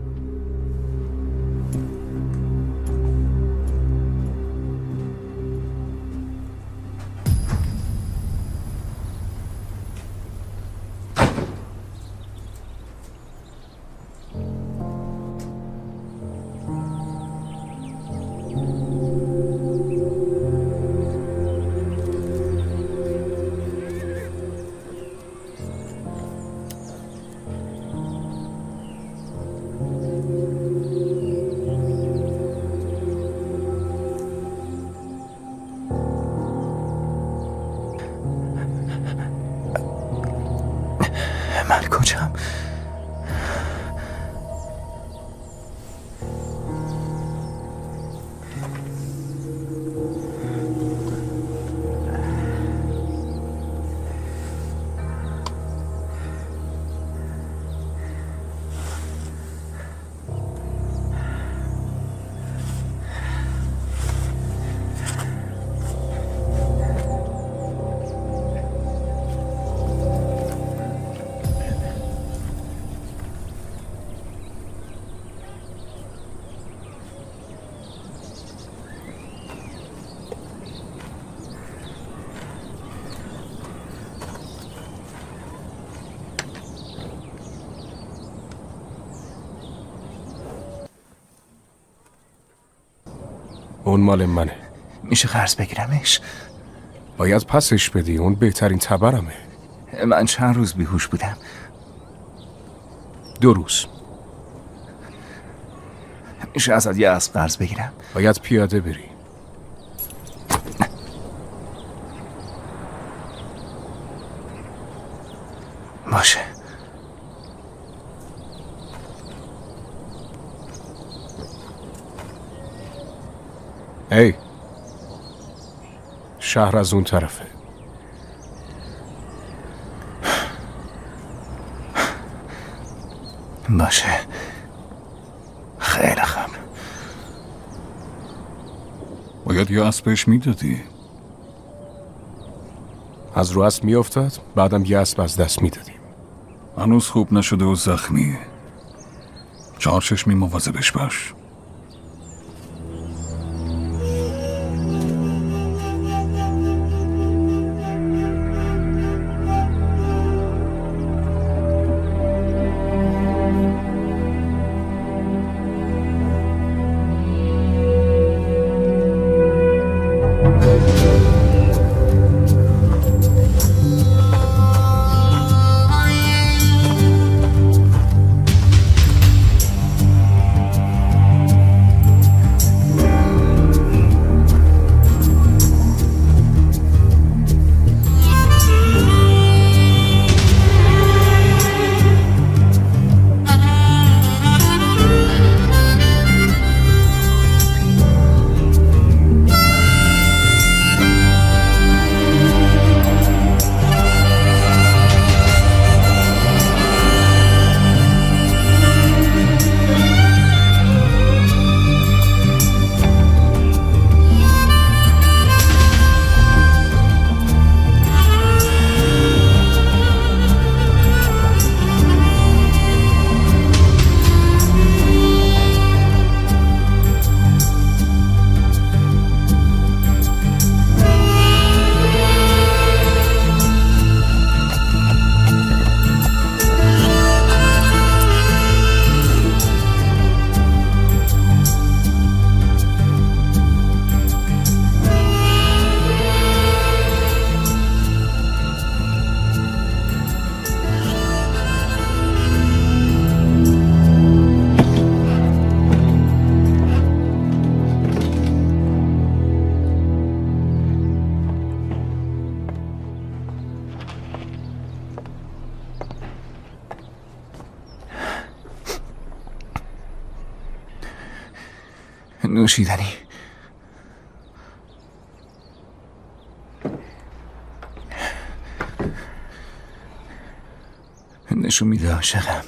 من کجام؟
اون مال منه.
میشه قرض بگیرمش؟
باید پسش بدی، اون بهترین تبرمه.
من چند روز بیهوش بودم.
دو روز.
میشه ازت یه اسب قرض بگیرم؟
باید پیاده بری.
باشه.
ای شهر از اون طرفه.
باشه. خیلی خوب.
باید یه اسبش میدادی.
از رو اسب میافتاد، بعدم یه اسب از دست میدادیم.
هنوز خوب نشده و زخمیه. چهار چشمی مواظبش باش.
نوشیدنی. نشون میده عاشقم.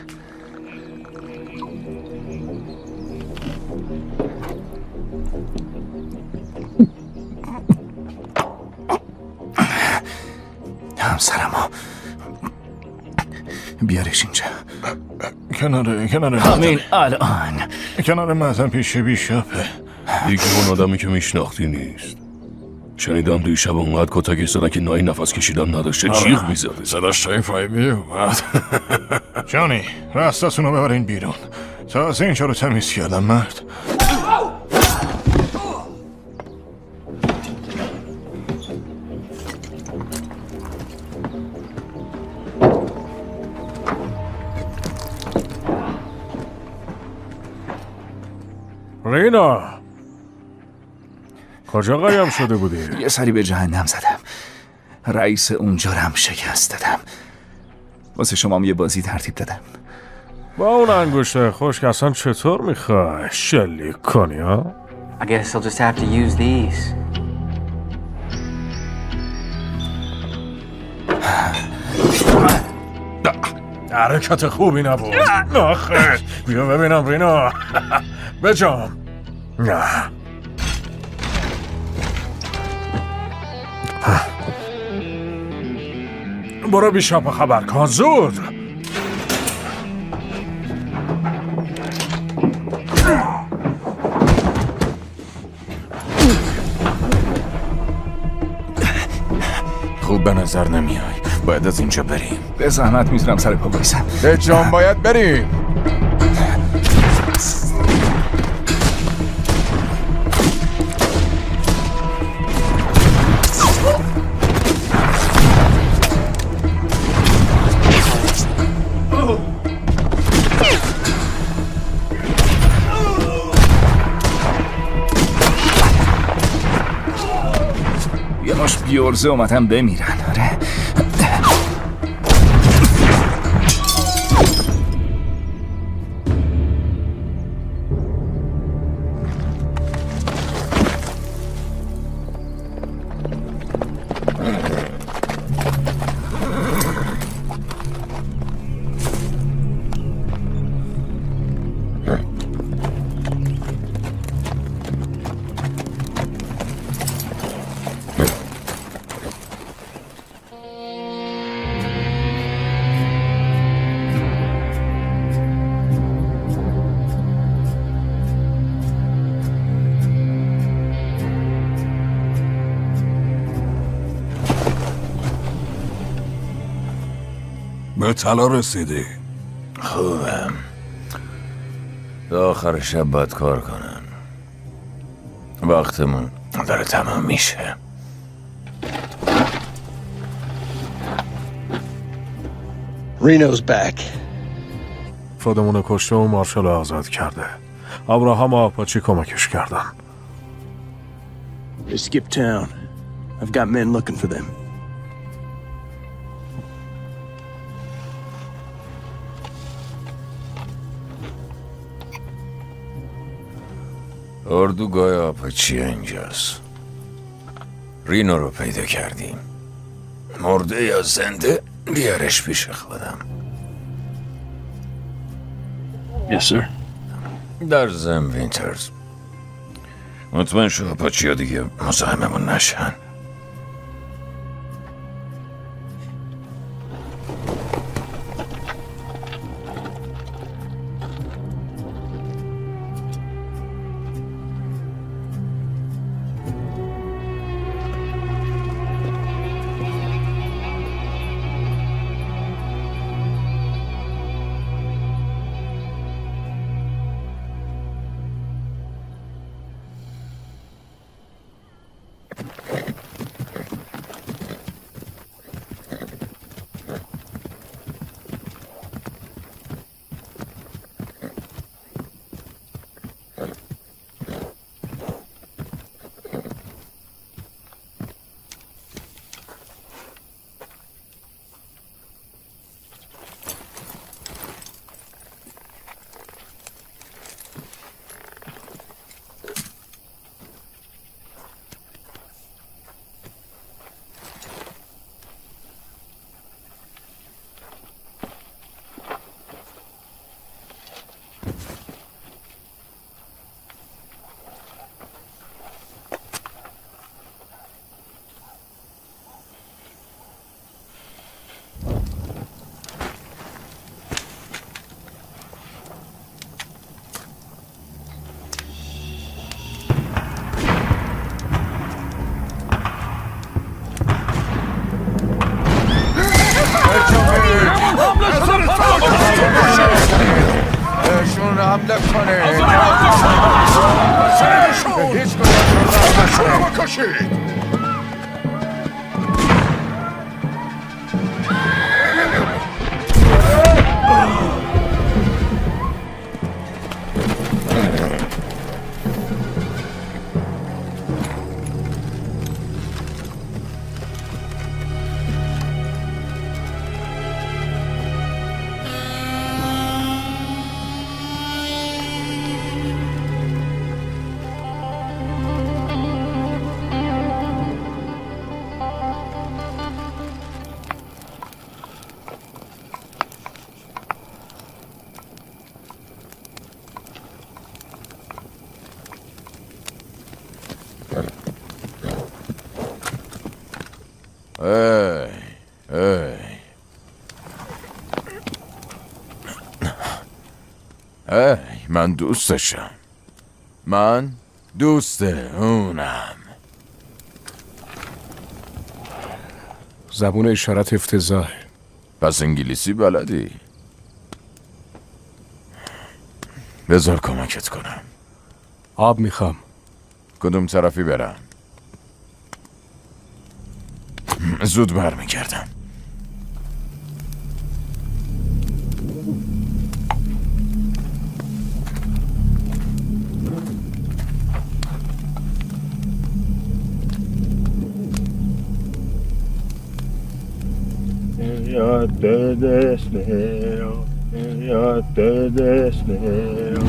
همسرمو بیارش اینجا.
کنار کنار
همین الان
کنار مزن پیش بیشاپه.
دیگه اون آدمی که میشناختی نیست. شنیدم دوی شب اونقدر کتک زدن که نایی نفس کشیدن نداشته جیغ میزده.
صداش تایفایی میومد. جانی راستتون رو ببرین بیرون. تازه اینجا رو تمیز کردم مرد.
رینا کجا قایم شده بودی؟
یه سری به جهنم زدم. رئیس اونجا رو هم شکست دادم. واسه شما هم یه بازی ترتیب دادم.
با اون انگشته خشک اصلا چطور میخوای شلیک کنی ها؟
I guess I'll just have to use these.
حرکت خوبی نبود. آخه بیا ببینم رینا. بجام. نه برو بیشاپ خبر کن زود.
خوب به نظر نمیای. باید از اینجا بریم.
به زحمت میتونم سر پا بایستم.
به جان باید بریم.
یه ماش بیارزه اومدن بمیرن. آره
به طلا رسیدی.
خوبم. تا آخر شب باید کار کنن. وقتمون داره تمام میشه.
Reno's back. فادمون کشته و مارشال آزاد کرده. ابراهام و آپاچی کمکش کردن.
They skipped town. I've got men looking for them.
اردوگاه آپاچی اینجاست. رینو رو پیدا کردیم. مرده یا زنده بیارش پیش خودم.
Yes, sir.
در زم وینترز. مطمئن شو آپاچی ها دیگه مزاحممون نشن.
بهشون حمله کنه. هیچ کنه بکشید.
ای ای ای من دوستشم. من دوست اونم.
زبون اشارت افتضاحه.
پس انگلیسی بلدی؟ بذار کمکت کنم.
آب میخوام.
کدوم طرفی برم؟ زود برمیگردم.
یاد دستم یاد دستم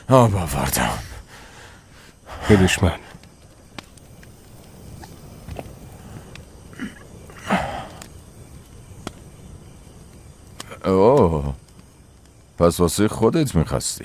آب آوردم.
بدش من.
اوه، پس واسه خودت میخواستی؟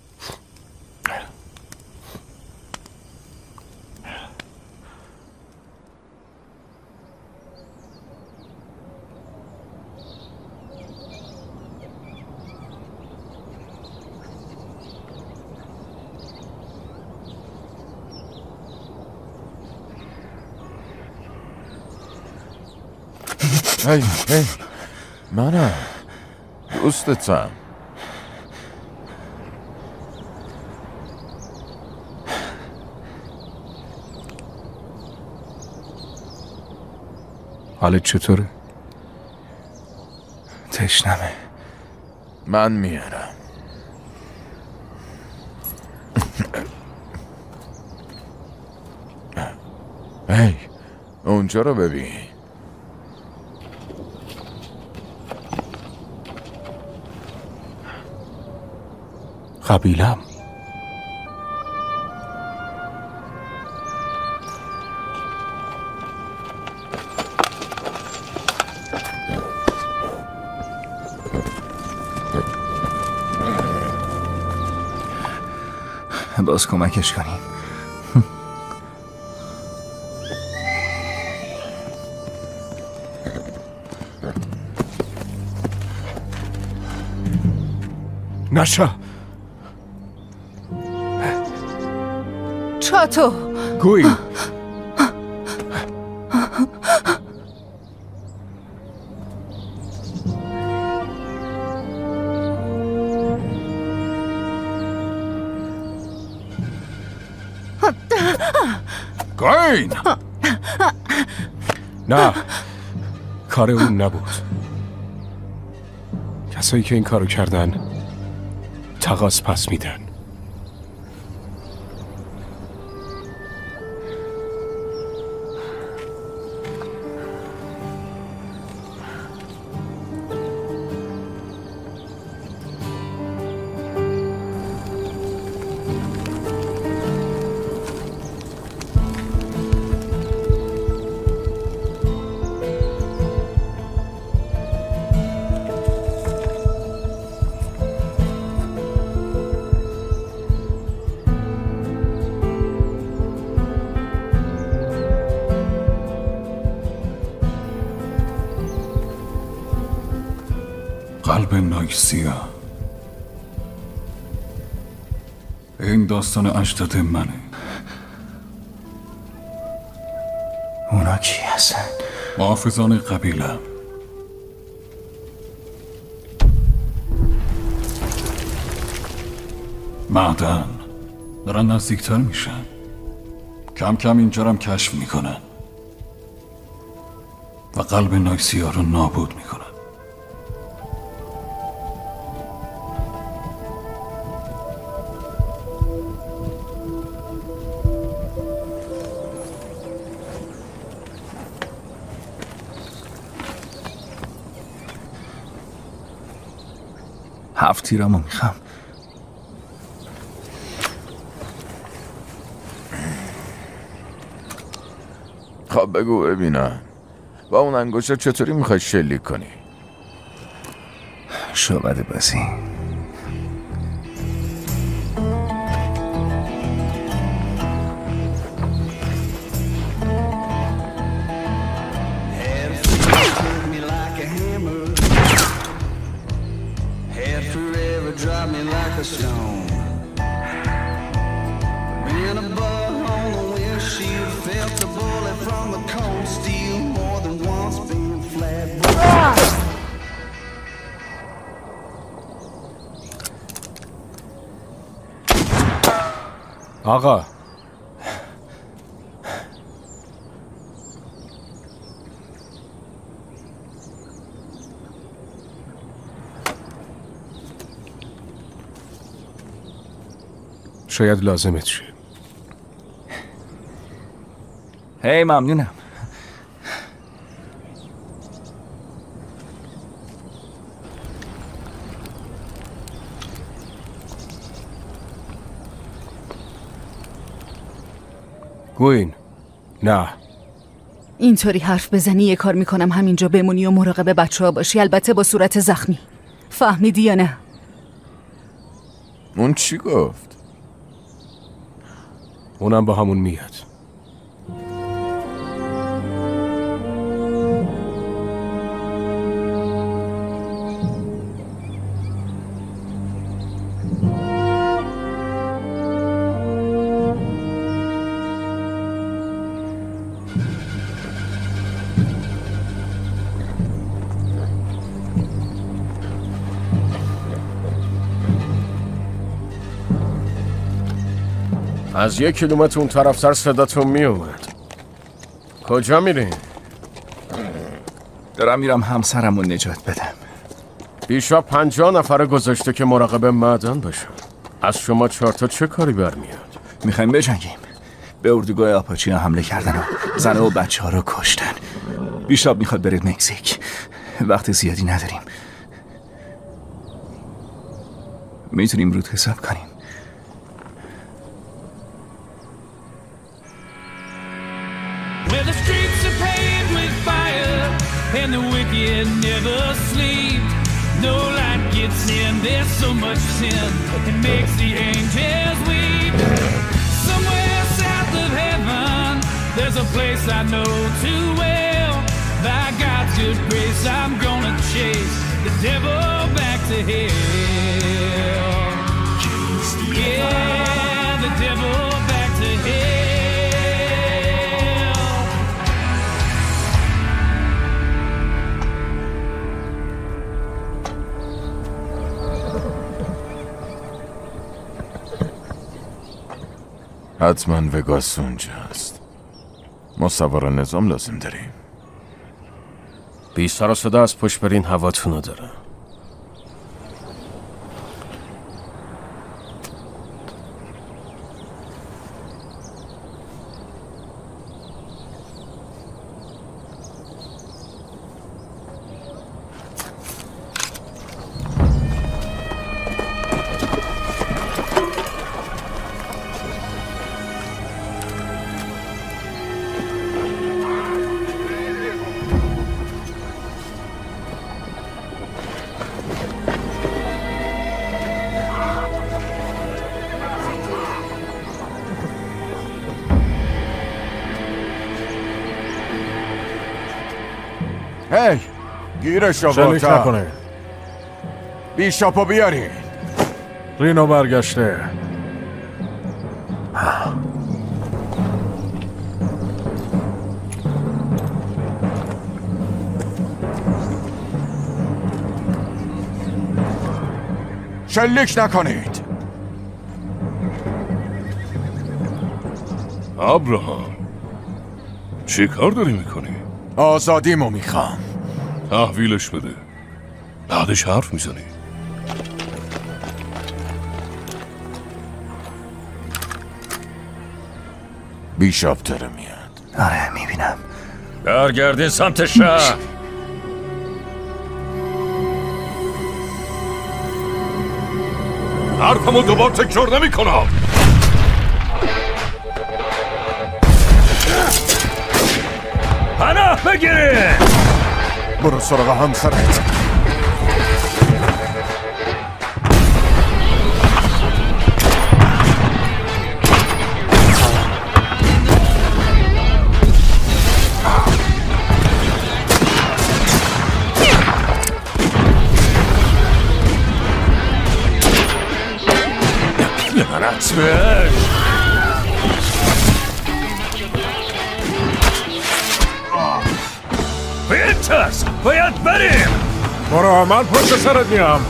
هی هی منم دوستتم.
حالت چطوره؟
تشنمه. من میارم. هی اونجا رو ببین.
قبیلم.
باز کمکش کنیم.
نشا
چاتو
گوی
گوین
نه، کار اون نبود. کسایی که این کارو کردن تقاضا پس میدن.
قلب نایسیا. این داستان اجداد منه.
اونا کی هستن؟
محافظان قبیله. معدن دارن نزدیکتر میشن. کم کم اینجا رو کشف میکنن و قلب نایسیا رو نابود میکنن.
هفت تیرمو میخوام.
خب بگو ببینم، با اون انگشت چطوری میخوای شلیک کنی؟
شعبده بازی.
Drop me like a stone. Been a bug on the windshield, felt the bullet from the cold steel. More than once been flat.
آقا شاید لازمت شه.
هی ممنونم.
گوین نه.
اینطوری حرف بزنی یه کار میکنم همینجا بمونی و مراقب بچه ها باشی، البته با صورت زخمی. فهمیدی یا نه؟
اون چی گفت؟
اونم با همون میاد.
از یک کیلومتر اون طرفتر صداتون می اومد. کجا میرین؟
دارم میرم همسرم رو نجات بدم.
بیشا پنجاه نفر گذاشته که مراقب معدن باشن. از شما چهار تا چه کاری برمیاد؟
میخوایم بجنگیم. به اردوگاه آپاچی ها حمله کردن و زنه و بچه ها رو کشتن. بیشاب میخواد بره مکزیک. وقت زیادی نداریم. میتونیم رود حساب کنیم.
Where the streets are paved with fire and the wicked never sleep. No light gets in, there's so much sin, it makes the angels weep. Somewhere south of heaven, there's a place I know too well. By God's good grace, I'm gonna chase the devil back to hell. Yeah, the devil back to hell.
حتما وگاس اونجاست. ما سوار نظام لازم داریم.
بی سر و صدا از پشت برین، هواتونو داره. هی گیرش رو
شلیک
باتا
نکنه.
بیشاپو بیارین.
رینو برگشته.
شلیک نکنید.
ابراهام چی کار داری میکنی؟
آزادیمو میخوام.
تحویلش بده، بعدش حرف میزنی.
بیشاب داره میاد.
آره میبینم.
برگردین سمت شهر.
حرفمو دوبار تکرار نمی کنم.
پناه بگیرین.
برو سراغ همسرت.
لعنت بهش. باید ترس، باید بریم.
برو، من پشت سرت میام.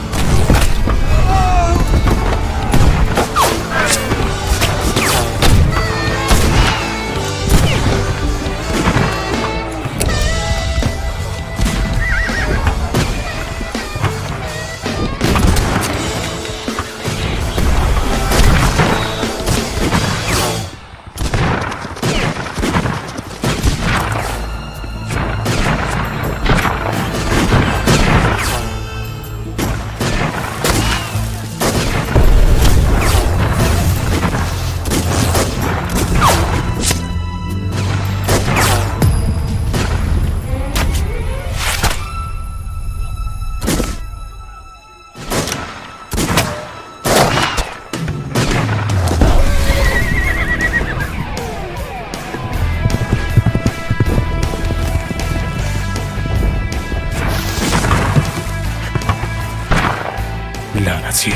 لعنتی.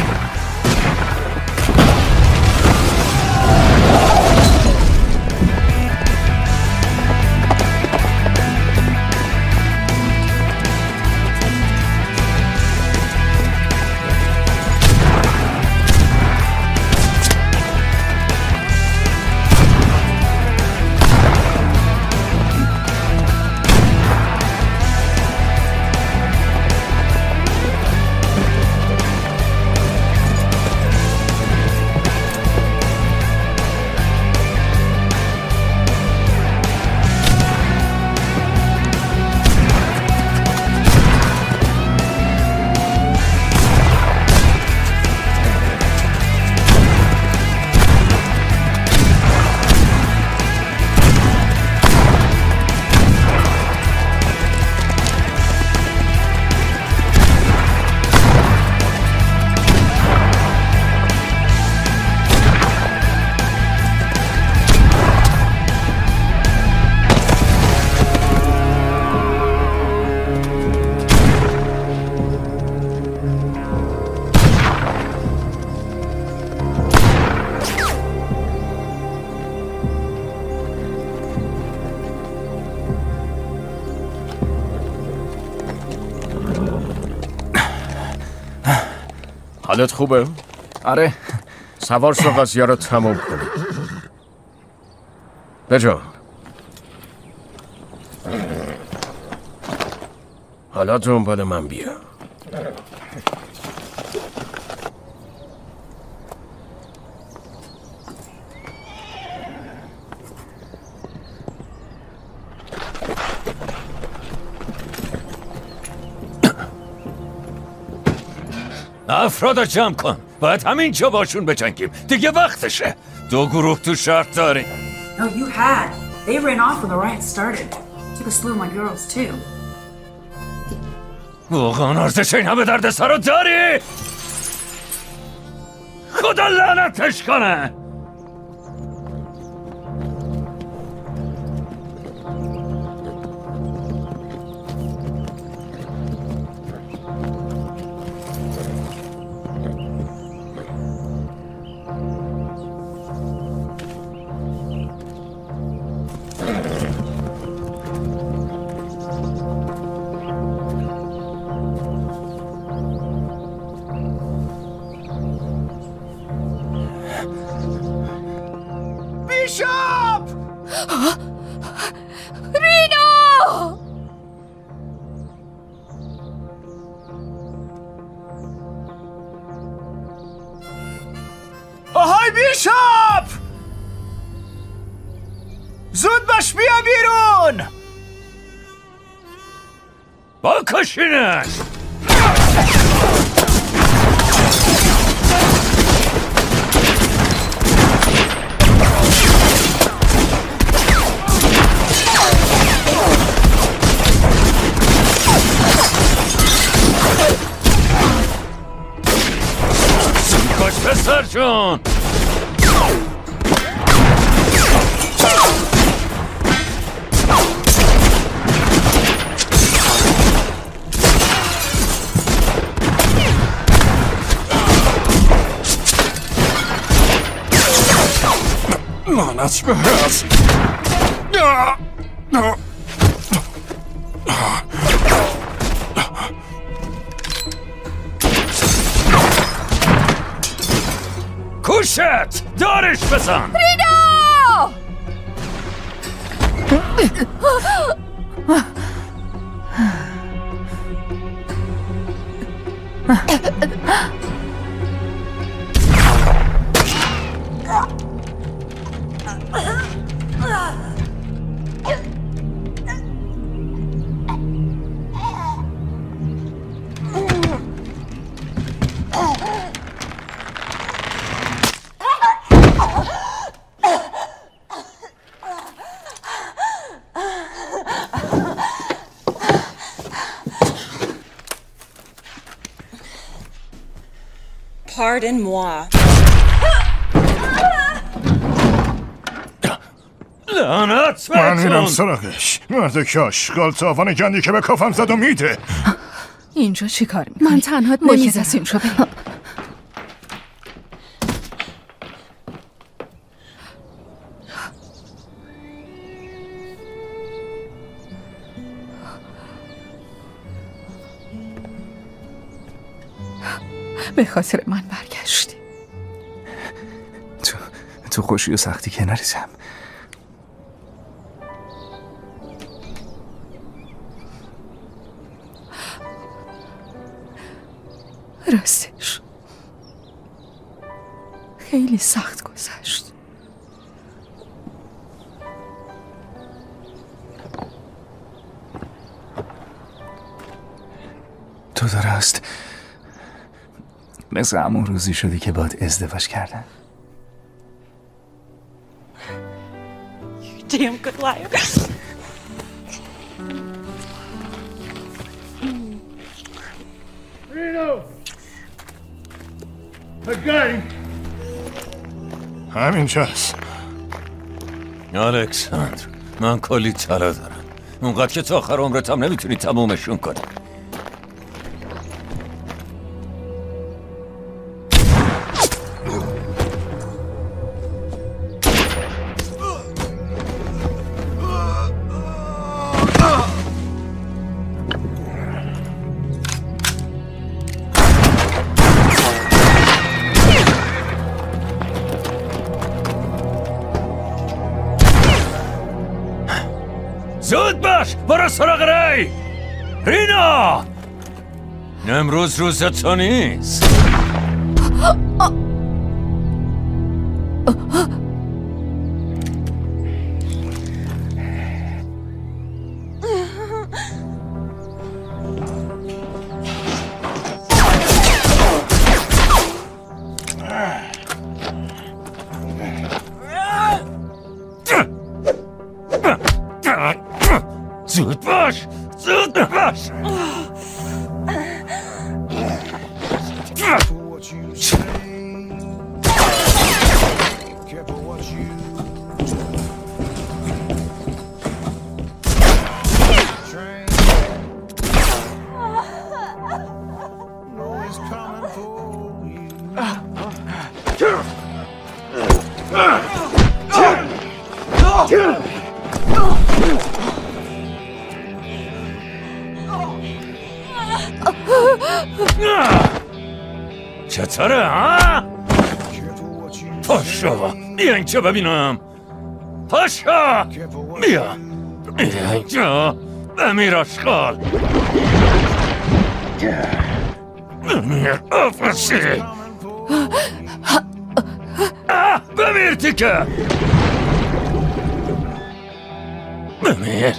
حالت خوبه؟
آره.
سوار شو قضیه رو تموم کنی. بجا. حالا دنبال من بیا.
افراد جمع کن. باید همینجا باشون بجنگیم. دیگه وقتشه. دو گروه تو شرط داریم.
No, you had. They ran off when the riot started. Took a slew of my girls too.
واقعا ارزش این همه درد سر رو داری؟ خدا لعنتش کنه.
بیشاپ!
رینا!
آهای بیشاپ! زود باش بیا بیرون!
بکشینش! پسر جون
لعنت بهت.
کوشت دارش بزن.
رینا!
Pardon-moi.
لعنت
من میرم
بهتون.
سراغش. مرد کاشغال تاوان گندی که به کافم زد و میده.
اینجا چی کار میکنی؟
من تنها
نمیذارم.
شو به خاطر من برگشتی.
تو تو خوشی و سختی کنارتم.
راستش خیلی سخت گذشت.
تو درست مثل همون روزی شدی که باید ازدواج کردن.
You damn good liar.
Reno! Again! همینجاست.
الکساندر، من کلی طلا دارم. اونقدر که تا آخر عمرت هم نمیتونی تمومشون کنی. زود باش، برو سراغ ری. رینا، امروز روز تو نیست. زود باش، زود باش. چطوره ها؟ پاشو بیا اینجا ببینم. پاشو بیا بیا اینجا. بمیر آشغال، بمیر آفسی. بمیر تیکه، بمیر.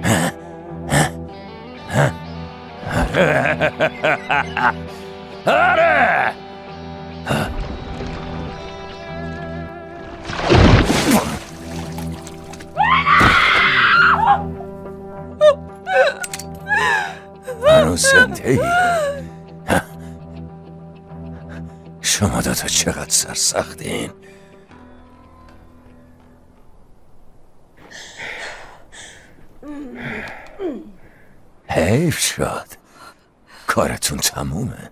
آره هنوز زنده ای؟ شما دوتا چقدر سرسختین. حیف شد، کارتون تمومه.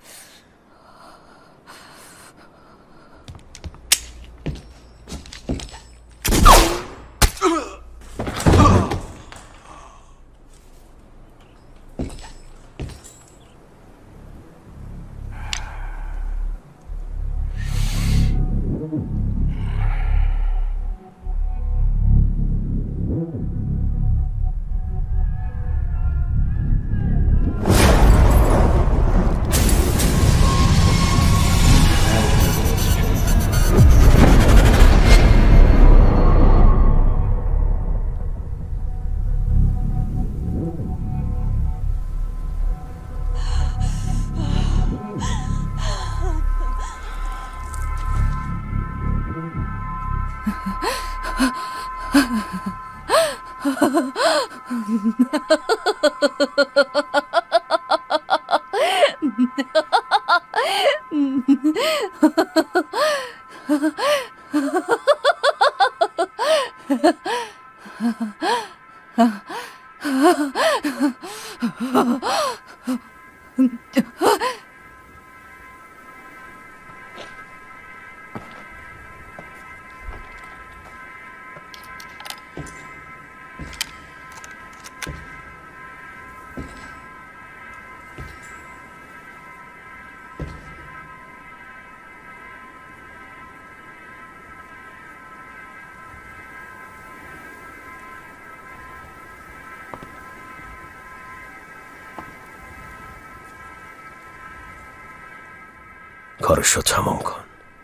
کارشو تمام کن.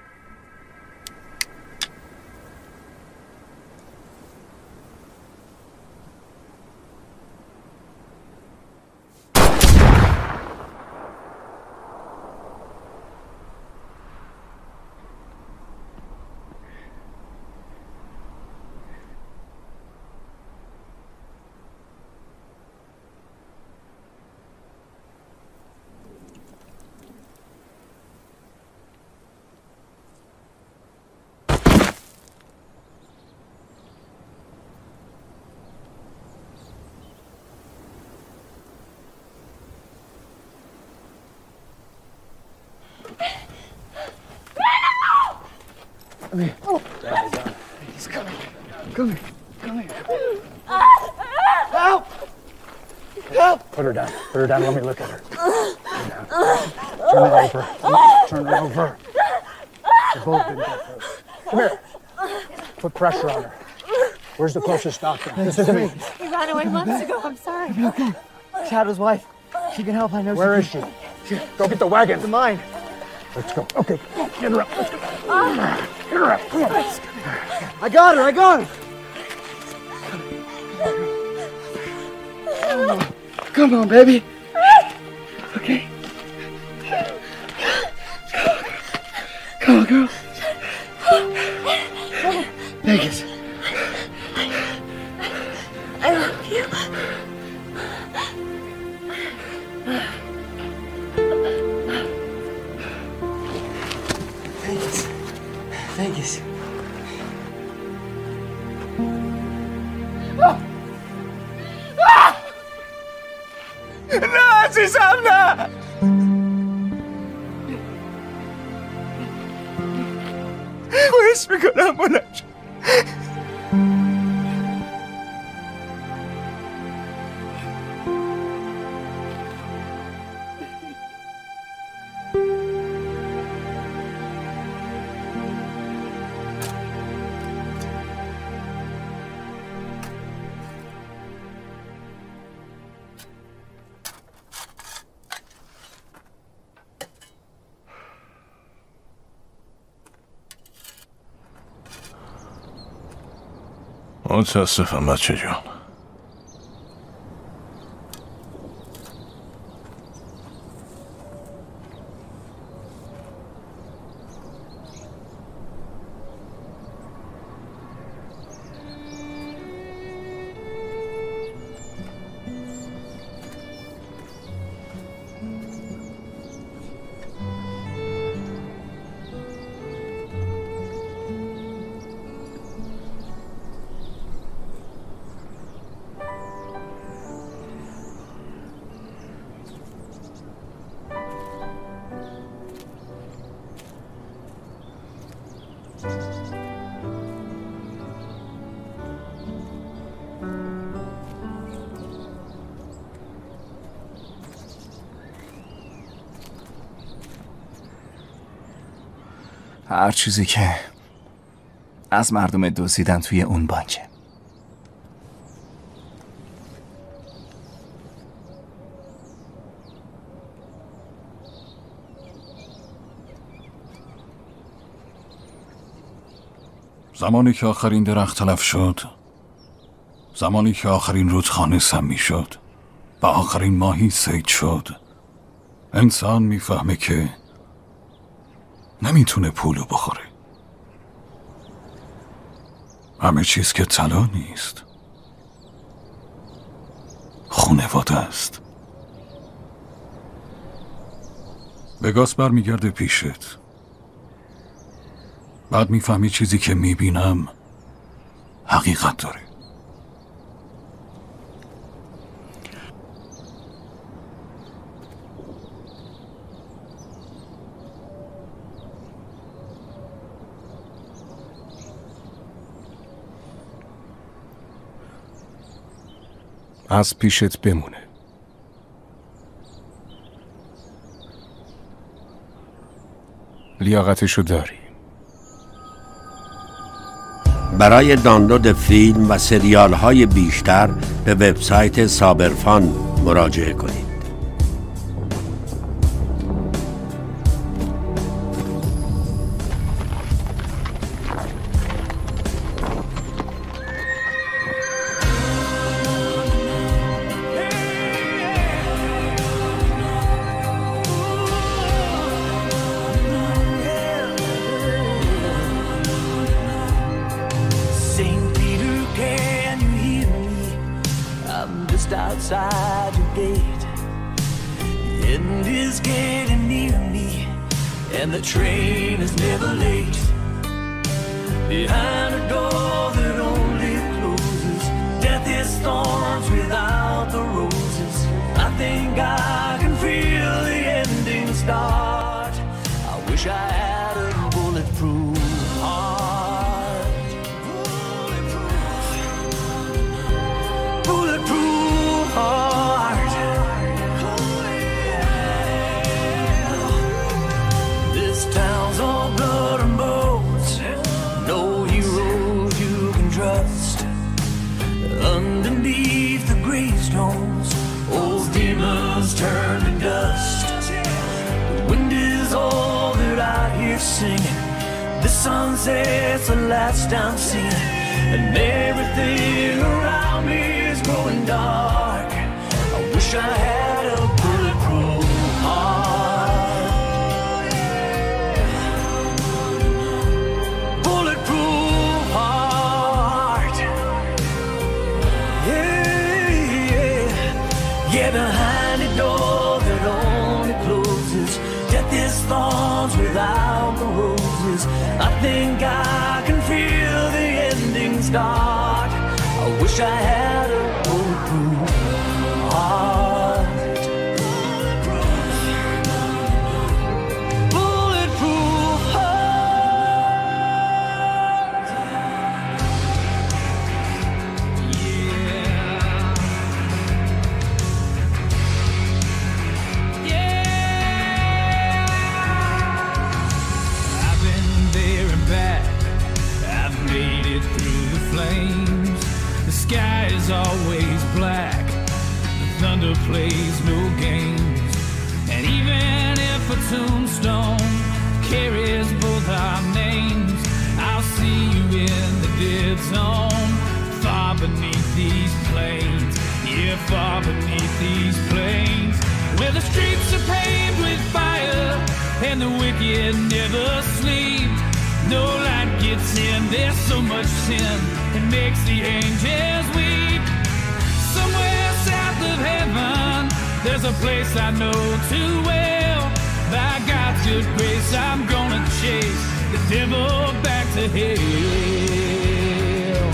Come here. Oh. He's coming. Come here. Come here. Help! Help! Put her down. Put her down. Let me look at her. Turn her over. Turn her over. The bullet didn't get through. Come here. Put pressure on her. Where's the closest doctor? This is me.
He ran away months ago. I'm sorry.
Okay. Shadow's wife. She can help. I know. Where is she? Here, go get the wagon. The mine. Let's go. Okay. Get her up. Let's go. Get her up. Come on. I got her. I got her. Come on, baby. Okay. Come on, girl. Vegas.
I love you.
Vegas. Vegas.
نه عزیزم نه. خواهش میکنم بلند شو.
متاسفم بچه جان.
هر چیزی که از مردم دزدیدن توی اون بانکه.
زمانی که آخرین درخت تلف شد، زمانی که آخرین رودخانه سمی شد و آخرین ماهی صید شد، انسان میفهمه که نمیتونه پولو بخوره. همه چیز که طلا نیست، خونواده است. وگاس برمیگرده پیشت. بعد میفهمی چیزی که میبینم حقیقت داره.
از پیشت بمونه. لیاقتشو داری.
برای دانلود فیلم و سریال های بیشتر به وبسایت سابرفان مراجعه کنید.
Outside your gate, the end is getting near me, and the train is never late. Behind a door that only closes, death is thorns without the roses. I think I can feel the ending start. I wish I had a bulletproof heart. Bulletproof, bulletproof heart. This town's all blood and bones, no heroes you can trust. Underneath the gravestones, old demons turn to dust. The wind is all that I hear singing, the sunset's the last I'm seeing, and everything around me is growing dark. I wish I had a bulletproof heart. Bulletproof heart. Yeah, yeah. Yeah, behind a door that only closes, death is thorns without the roses. I think I can feel the ending start. I wish I had a bulletproof heart. Bulletproof heart. Yeah. Yeah. I've been there and back. I've made it through the flames. The sky is always black. The thunder plays no games. And even if a tombstone carries both our names, I'll see you in the dead zone, far beneath these plains. Yeah, far beneath these plains, where the streets are paved with fire and the wicked never sleep. No light gets in, there's so much sin, it makes the angels weep. Somewhere south of heaven, there's a place I know too well. By God's good grace, I'm gonna chase the devil back to hell.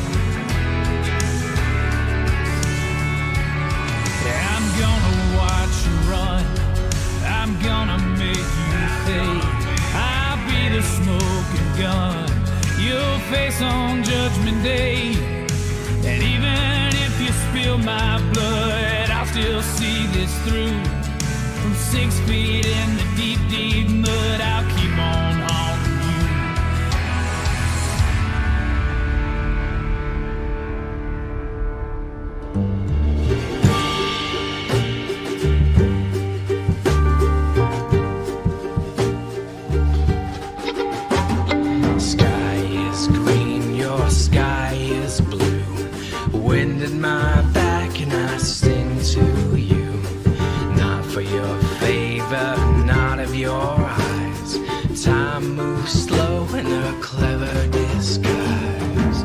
I'm gonna watch you run, I'm gonna make you pay. I'll be the smoking gun you'll face on Judgment Day. And even if you spill my blood, I'll still see this through. From six feet in the deep, deep mud, I'll keep on haunting you. Sky is green, your sky is blue. Wind in my back and I sing to you. Not for your favor, not of your eyes. Time moves slow in a clever disguise.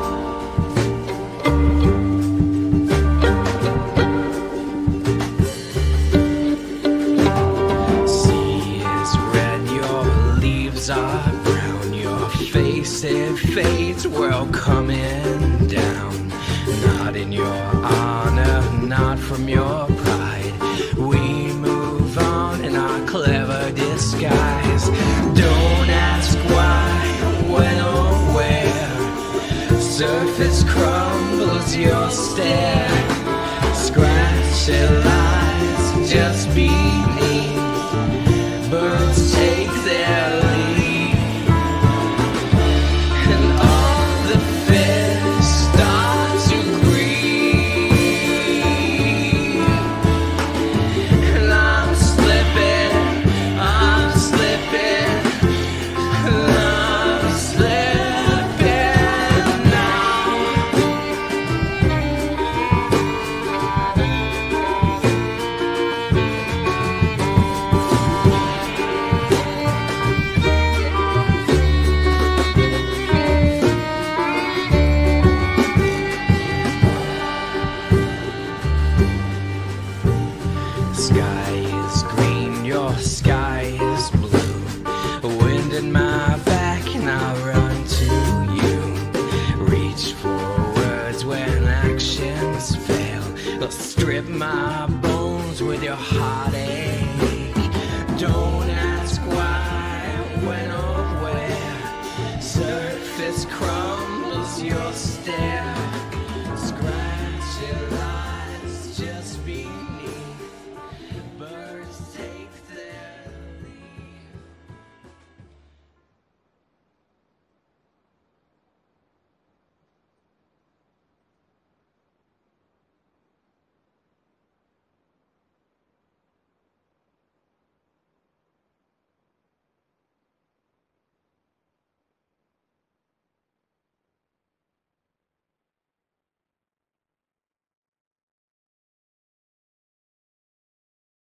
Sea is red, your leaves are brown. Your face, it fades, world coming down. Not in your honor, not from your pride. We move on in our clever disguise. Don't ask why, when or where. Surface crumbles, your stare. Scratch it lies just beneath. Birds take their there.